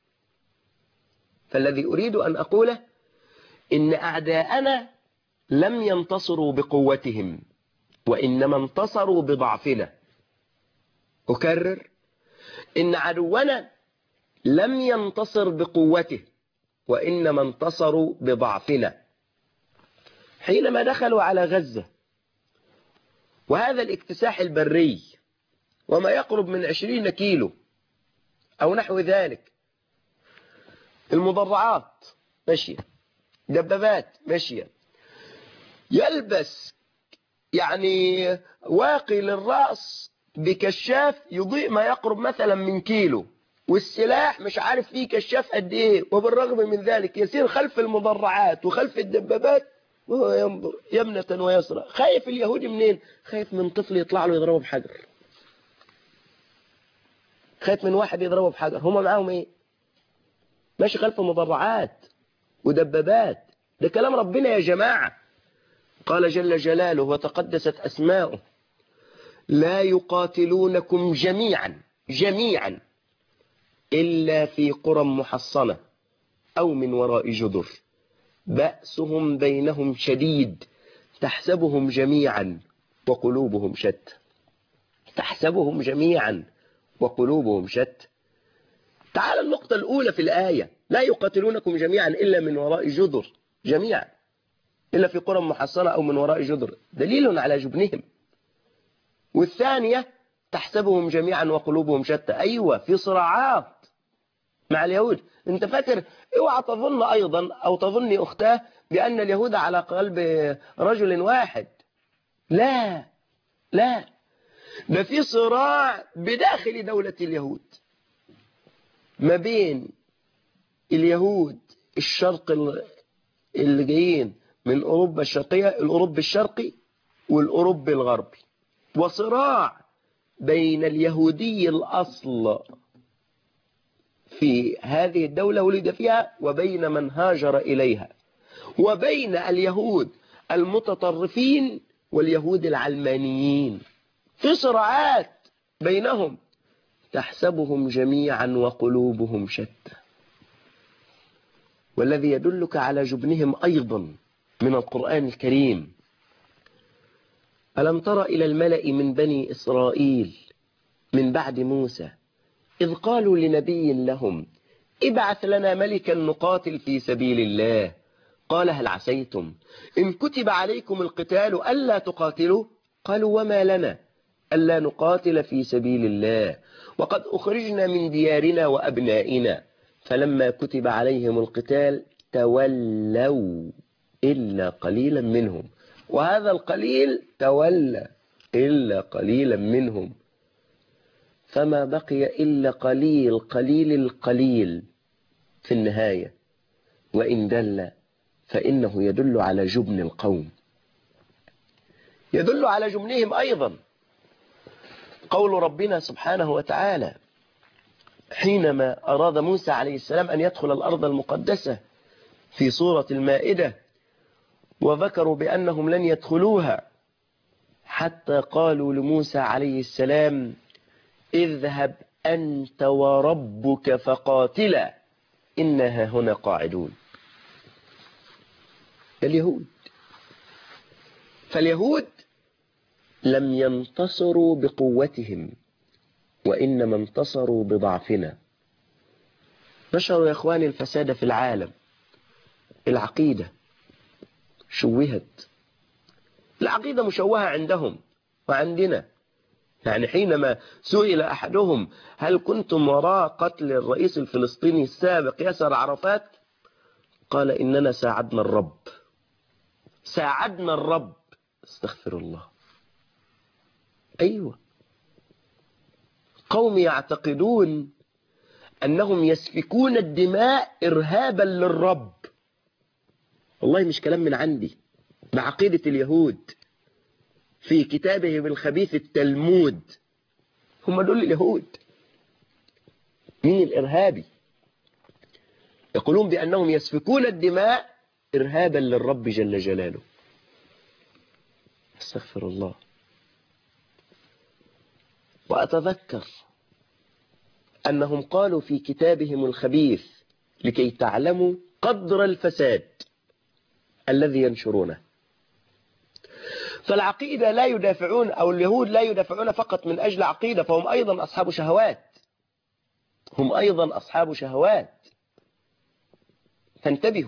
فالذي أريد أن أقوله إن أعداءنا لم ينتصروا بقوتهم وإنما انتصروا بضعفنا. أكرر، إن عدونا لم ينتصر بقوته وإنما انتصروا بضعفنا. حينما دخلوا على غزة وهذا الاكتساح البري وما يقرب من 20 كيلو أو نحو ذلك، المدرعات ماشية، دبابات ماشية، يلبس يعني واقي للرأس بكشاف يضيء ما يقرب مثلا من كيلو، والسلاح مش عارف فيه كشاف قد ايه، وبالرغم من ذلك يسير خلف المدرعات وخلف الدبابات وهو ينظر يمنة ويسرى. خايف اليهودي منين؟ خايف من طفل يطلع له يضربه بحجر، خايف من واحد يضربه بحجر. هم معاهم ايه؟ ماشي خلف مدرعات ودبابات. ده كلام ربنا يا جماعة. قال جل جلاله وتقدست أسماؤه لا يقاتلونكم جميعا إلا في قرى محصنة أو من وراء جدر بأسهم بينهم شديد تحسبهم جميعا وقلوبهم شتى. تحسبهم جميعا وقلوبهم شتى. تعال النقطة الأولى في الآية، لا يقاتلونكم جميعا إلا من وراء جدر، جميعا إلا في قرى محصنة أو من وراء جدر، دليل على جبنهم. والثانية تحسبهم جميعا وقلوبهم شتى، أيوة في صراعات مع اليهود. انت فاكر، اوعى تظن أيضا أو تظني أختاه بأن اليهود على قلب رجل واحد. لا، ده في صراع بداخل دولة اليهود ما بين اليهود الشرق اللي جايين من أوروبا الشرقية، الأوروبي الشرقي والأوروبي الغربي، وصراع بين اليهودي الأصل في هذه الدولة ولد فيها وبين من هاجر إليها، وبين اليهود تحسبهم جميعا وقلوبهم شتى. والذي يدلك على جبنهم أيضا من القرآن الكريم: ألم تر إلى الملأ من بني إسرائيل من بعد موسى إذ قالوا لنبي لهم ابعث لنا ملكا نقاتل في سبيل الله قال هل عسيتم إن كتب عليكم القتال ألا تقاتلوا قالوا وما لنا ألا نقاتل في سبيل الله وقد أخرجنا من ديارنا وأبنائنا فلما كتب عليهم القتال تولوا إلا قليلا منهم. وهذا القليل تولى إلا قليلا منهم، فما بقي إلا قليل قليل القليل في النهاية. وإن دل فإنه يدل على جبن القوم، يدل على جبنهم أيضا قول ربنا سبحانه وتعالى حينما أراد موسى عليه السلام أن يدخل الأرض المقدسة في سورة المائدة، وذكروا بأنهم لن يدخلوها حتى قالوا لموسى عليه السلام اذهب أنت وربك فقاتلا إنها هنا قاعدون. فاليهود لم ينتصروا بقوتهم وإنما انتصروا بضعفنا. نشروا يا إخواني الفساد في العالم، العقيدة شوهت، العقيدة مشوهة عندهم وعندنا. يعني حينما سئل أحدهم هل كنتم وراء قتل الرئيس الفلسطيني السابق ياسر عرفات قال إننا ساعدنا الرب، ساعدنا الرب. استغفر الله. أيوة، قوم يعتقدون أنهم يسفكون الدماء إرهابا للرب. والله مش كلام من عندي، بعقيدة اليهود في كتابهم الخبيث التلمود. هم دول اليهود. مين الإرهابي؟ يقولون بأنهم يسفكون الدماء إرهابا للرب جل جلاله. استغفر الله. وأتذكر أنهم قالوا في كتابهم الخبيث لكي تعلموا قدر الفساد الذي ينشرونه. فالعقيدة لا يدافعون، أو اليهود لا يدافعون فقط من أجل عقيدة، فهم أيضا أصحاب شهوات، هم أيضا أصحاب شهوات، فانتبهوا.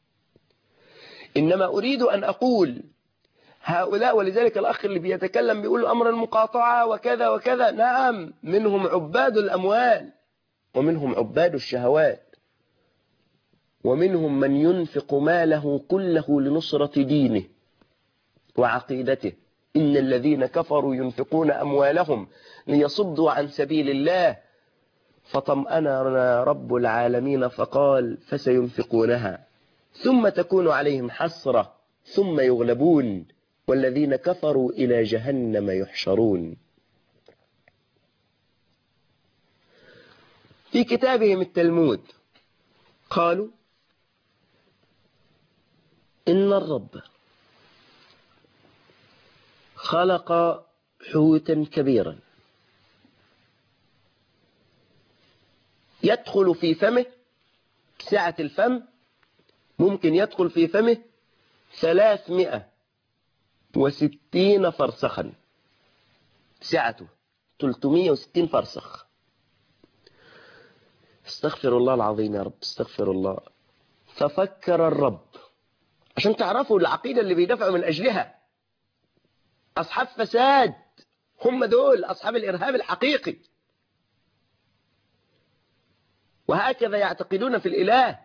إنما أريد أن أقول هؤلاء، ولذلك الأخ اللي بيتكلم بيقول أمر المقاطعة وكذا وكذا، نعم، منهم عباد الأموال ومنهم عباد الشهوات، ومنهم من ينفق ماله كله لنصرة دينه وعقيدته. إن الذين كفروا ينفقون أموالهم ليصدوا عن سبيل الله فطمأننا رب العالمين فقال فسينفقونها ثم تكون عليهم حسرة ثم يغلبون والذين كفروا إلى جهنم يحشرون. في كتابهم التلمود قالوا إن الرب خلق حوتا كبيرا يدخل في فمه، سعة الفم ممكن يدخل في فمه 360 فرسخا، سعته 360 فرسخ. استغفر الله العظيم يا رب، استغفر الله. ففكر الرب، عشان تعرفوا العقيدة اللي بيدافعوا من أجلها أصحاب فساد، هم دول أصحاب الإرهاب الحقيقي، وهكذا يعتقدون في الإله،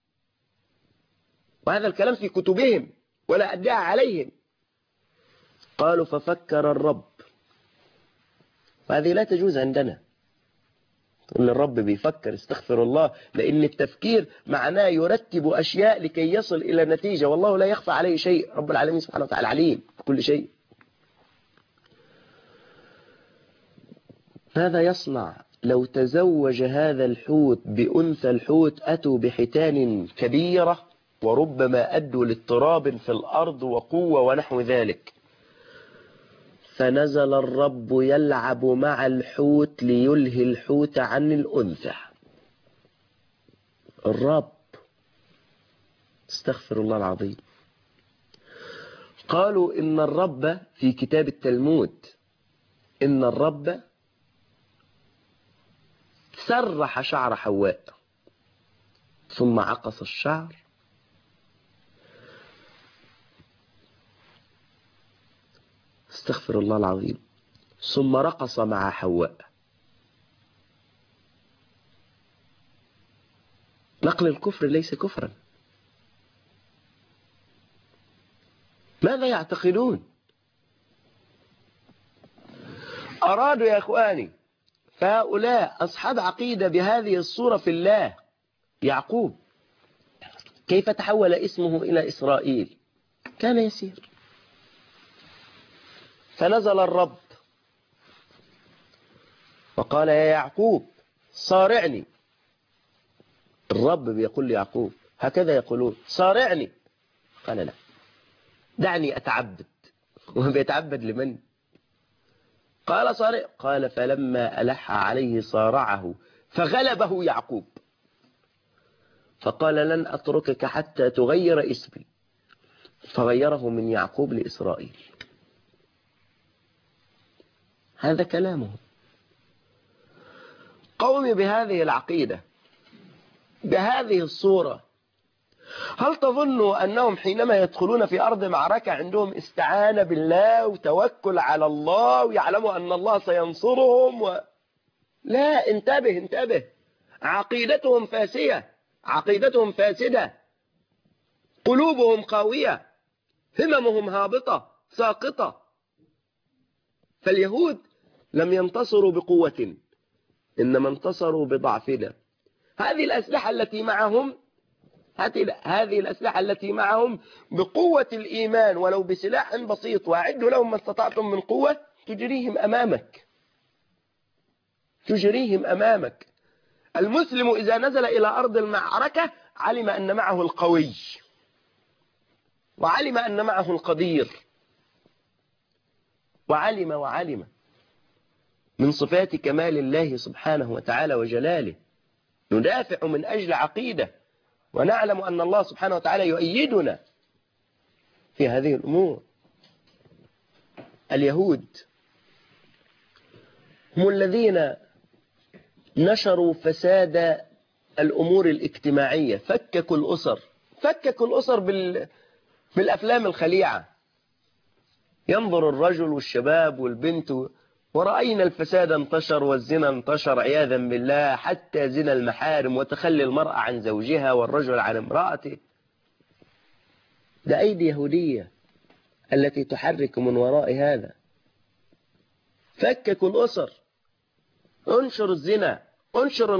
وهذا الكلام في كتبهم ولا أدعي عليهم. قالوا ففكر الرب، وهذه لا تجوز عندنا. تقول الرب بيفكر، استغفر الله، لأن التفكير معناه يرتب أشياء لكي يصل إلى نتيجة، والله لا يخفى عليه شيء، رب العالمين سبحانه وتعالى عليم بكل شيء. ماذا يصنع لو تزوج هذا الحوت بأنثى الحوت؟ أتوا بحيتان كبيرة وربما أدوا لاضطراب في الأرض وقوة ونحو ذلك. فنزل الرب يلعب مع الحوت ليلهي الحوت عن الأنثى. الرب، استغفر الله العظيم. قالوا إن الرب في كتاب التلمود إن الرب سرح شعر حواء ثم عقص الشعر استغفر الله العظيم ثم رقص مع حواء. نقل الكفر ليس كفرا. ماذا يعتقدون؟ أرادوا يا إخواني، فهؤلاء أصحاب عقيدة بهذه الصورة في الله. يعقوب كيف تحول اسمه إلى إسرائيل؟ كان يسير. فنزل الرب وقال يا يعقوب صارعني. الرب بيقول ليعقوب هكذا يقولون صارعني. قال لا، دعني أتعبد. وبيتعبد لمن؟ قال صارع. قال فلما ألح عليه صارعه فغلبه يعقوب فقال لن أتركك حتى تغير اسمي، فغيره من يعقوب لإسرائيل. هذا كلامه. قوم بهذه العقيدة بهذه الصورة، هل تظنوا أنهم حينما يدخلون في أرض معركة عندهم استعانة بالله وتوكل على الله ويعلموا أن الله سينصرهم لا، انتبه انتبه. عقيدتهم فاسية، عقيدتهم فاسدة، قلوبهم قاوية، هممهم هابطة ساقطة. فاليهود لم ينتصروا بقوة، إنما انتصروا بضعفنا. هذه الأسلحة التي معهم بقوة الإيمان ولو بسلاح بسيط، وأعدوا لهم ما استطعتم من قوة، تجريهم أمامك. المسلم إذا نزل إلى أرض المعركة علم أن معه القوي، وعلم أن معه القدير، وعلم من صفات كمال الله سبحانه وتعالى وجلاله. ندافع من أجل عقيدة، ونعلم أن الله سبحانه وتعالى يؤيدنا في هذه الأمور. اليهود هم الذين نشروا فساد الأمور الاجتماعية، فككوا الأسر بالأفلام الخليعة. ينظر الرجل والشباب والبنت، ورأينا الفساد انتشر والزنا انتشر عياذا بالله، حتى زنا المحارم وتخلي المرأة عن زوجها والرجل عن امرأته. ده أيدي يهودية التي تحرك من وراء هذا. فككوا الأسر، انشر الزنا، انشر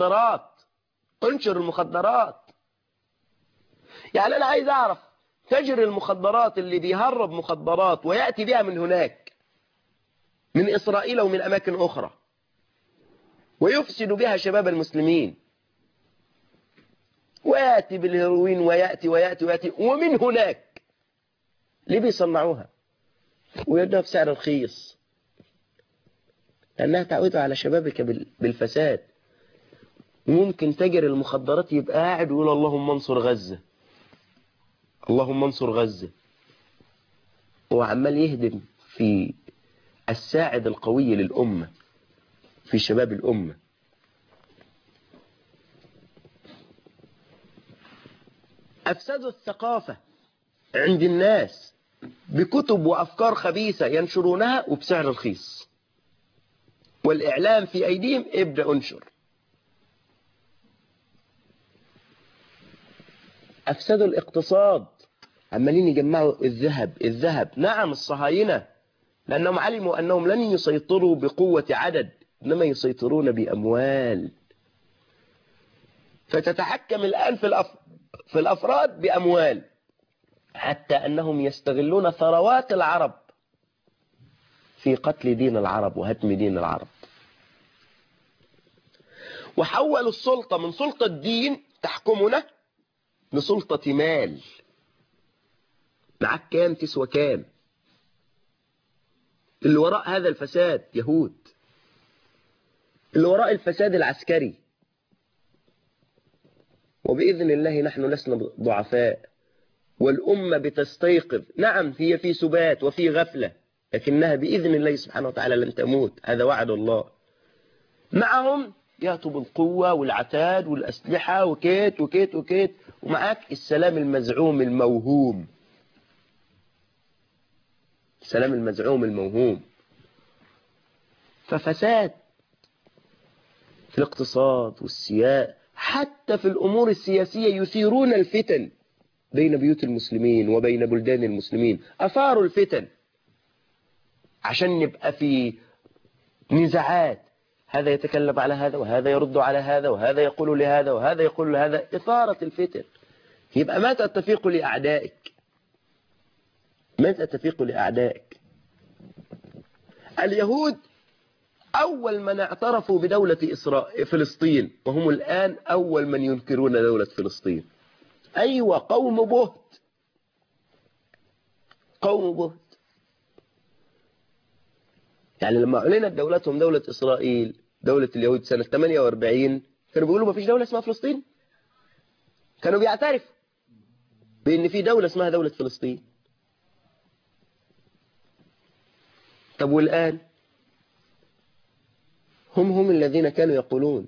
المخدرات. يعني أنا عايز أعرف تاجر المخدرات اللي بيهرب مخدرات ويأتي بها من هناك من إسرائيل ومن أماكن أخرى ويفسد بها شباب المسلمين، ويأتي بالهيروين ويأتي ومن هناك ليه بيصنعوها ويدوها بسعر رخيص؟ لأنها تعود على شبابك بالفساد. وممكن تاجر المخدرات يبقى قاعد ويقول اللهم انصر غزة، اللهم انصر غزة، وعمال يهدم في الساعد القوي للأمة، في شباب الأمة. أفسدوا الثقافة عند الناس بكتب وأفكار خبيثة ينشرونها وبسعر رخيص، والإعلام في أيديهم ابدأ انشر. أفسدوا الاقتصاد، عمالين يجمعوا الذهب. نعم الصهاينة، لأنهم علموا أنهم لن يسيطروا بقوة عدد، إنما يسيطرون بأموال. فتتحكم الآن في الأفراد بأموال، حتى أنهم يستغلون ثروات العرب في قتل دين العرب وهدم دين العرب. وحولوا السلطة من سلطة دين تحكمنا لسلطة مال. معك كام تسوى كام. اللي وراء هذا الفساد يهود، اللي وراء الفساد العسكري. وبإذن الله نحن لسنا ضعفاء، والأمة بتستيقظ. نعم هي في سبات وفي غفلة، لكنها بإذن الله سبحانه وتعالى لن تموت، هذا وعد الله. معهم يأتوا بالقوة والعتاد والأسلحة وكيت وكيت وكيت، ومعك السلام المزعوم الموهوم، السلام المزعوم الموهوم. ففساد في الاقتصاد والسياسة، حتى في الأمور السياسية يثيرون الفتن بين بيوت المسلمين وبين بلدان المسلمين. أثاروا الفتن عشان نبقى في نزاعات، هذا يتكلم على هذا وهذا يرد على هذا وهذا يقول لهذا وهذا يقول لهذا، إثارة الفتن. يبقى متى تفيق لأعدائك؟ متى تفيق لأعدائك؟ اليهود أول من اعترفوا بدولة فلسطين، وهم الآن أول من ينكرون دولة فلسطين. أيوة، قوم بهت، قوم بهت. يعني لما أعلنت دولتهم دولة إسرائيل، دولة اليهود سنة 48، كانوا بيقولوا ما فيش دولة اسمها فلسطين، كانوا بيعترفوا بأن في دولة اسمها دولة فلسطين. طب والآن هم الذين كانوا يقولون.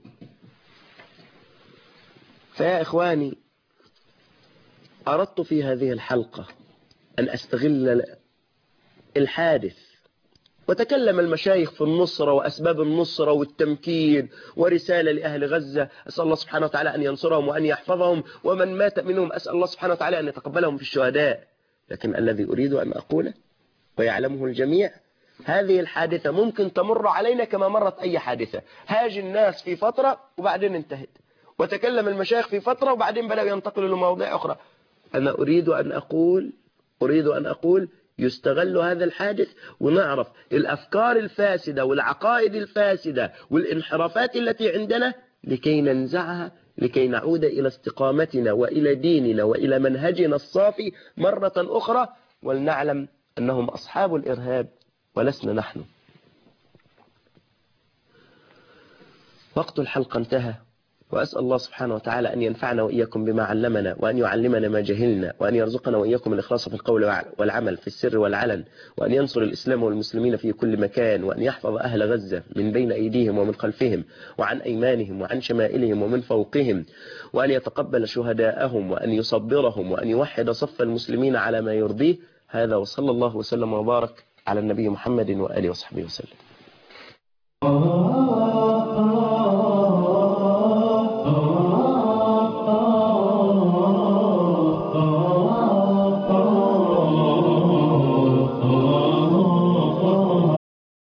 فيا إخواني، أردت في هذه الحلقة أن أستغل الحادث، وتكلم المشايخ في النصرة وأسباب النصرة والتمكين ورسالة لأهل غزة، أسأل الله سبحانه وتعالى أن ينصرهم وأن يحفظهم، ومن مات منهم أسأل الله سبحانه وتعالى أن يتقبلهم في الشهداء. لكن الذي أريد أن أقوله ويعلمه الجميع، هذه الحادثة ممكن تمر علينا كما مرت أي حادثة. هاج الناس في فترة وبعدين انتهت، وتكلم المشايخ في فترة وبعدين بدأوا ينتقلوا لمواضيع أخرى. أنا أريد أن أقول يستغل هذا الحادث، ونعرف الأفكار الفاسدة والعقائد الفاسدة والانحرافات التي عندنا لكي ننزعها، لكي نعود إلى استقامتنا وإلى ديننا وإلى منهجنا الصافي مرة أخرى، ولنعلم أنهم أصحاب الإرهاب ولسنا نحن. وقت الحلقة انتهى، وأسأل الله سبحانه وتعالى أن ينفعنا وإياكم بما علمنا، وأن يعلمنا ما جهلنا، وأن يرزقنا وإياكم الإخلاص في القول والعمل في السر والعلن، وأن ينصر الإسلام والمسلمين في كل مكان، وأن يحفظ أهل غزة من بين أيديهم ومن خلفهم وعن أيمانهم وعن شمائلهم ومن فوقهم، وأن يتقبل شهداءهم وأن يصبرهم، وأن يوحد صف المسلمين على ما يرضيه. هذا وصلى الله وسلم وبارك على النبي محمد وآله وصحبه وسلم.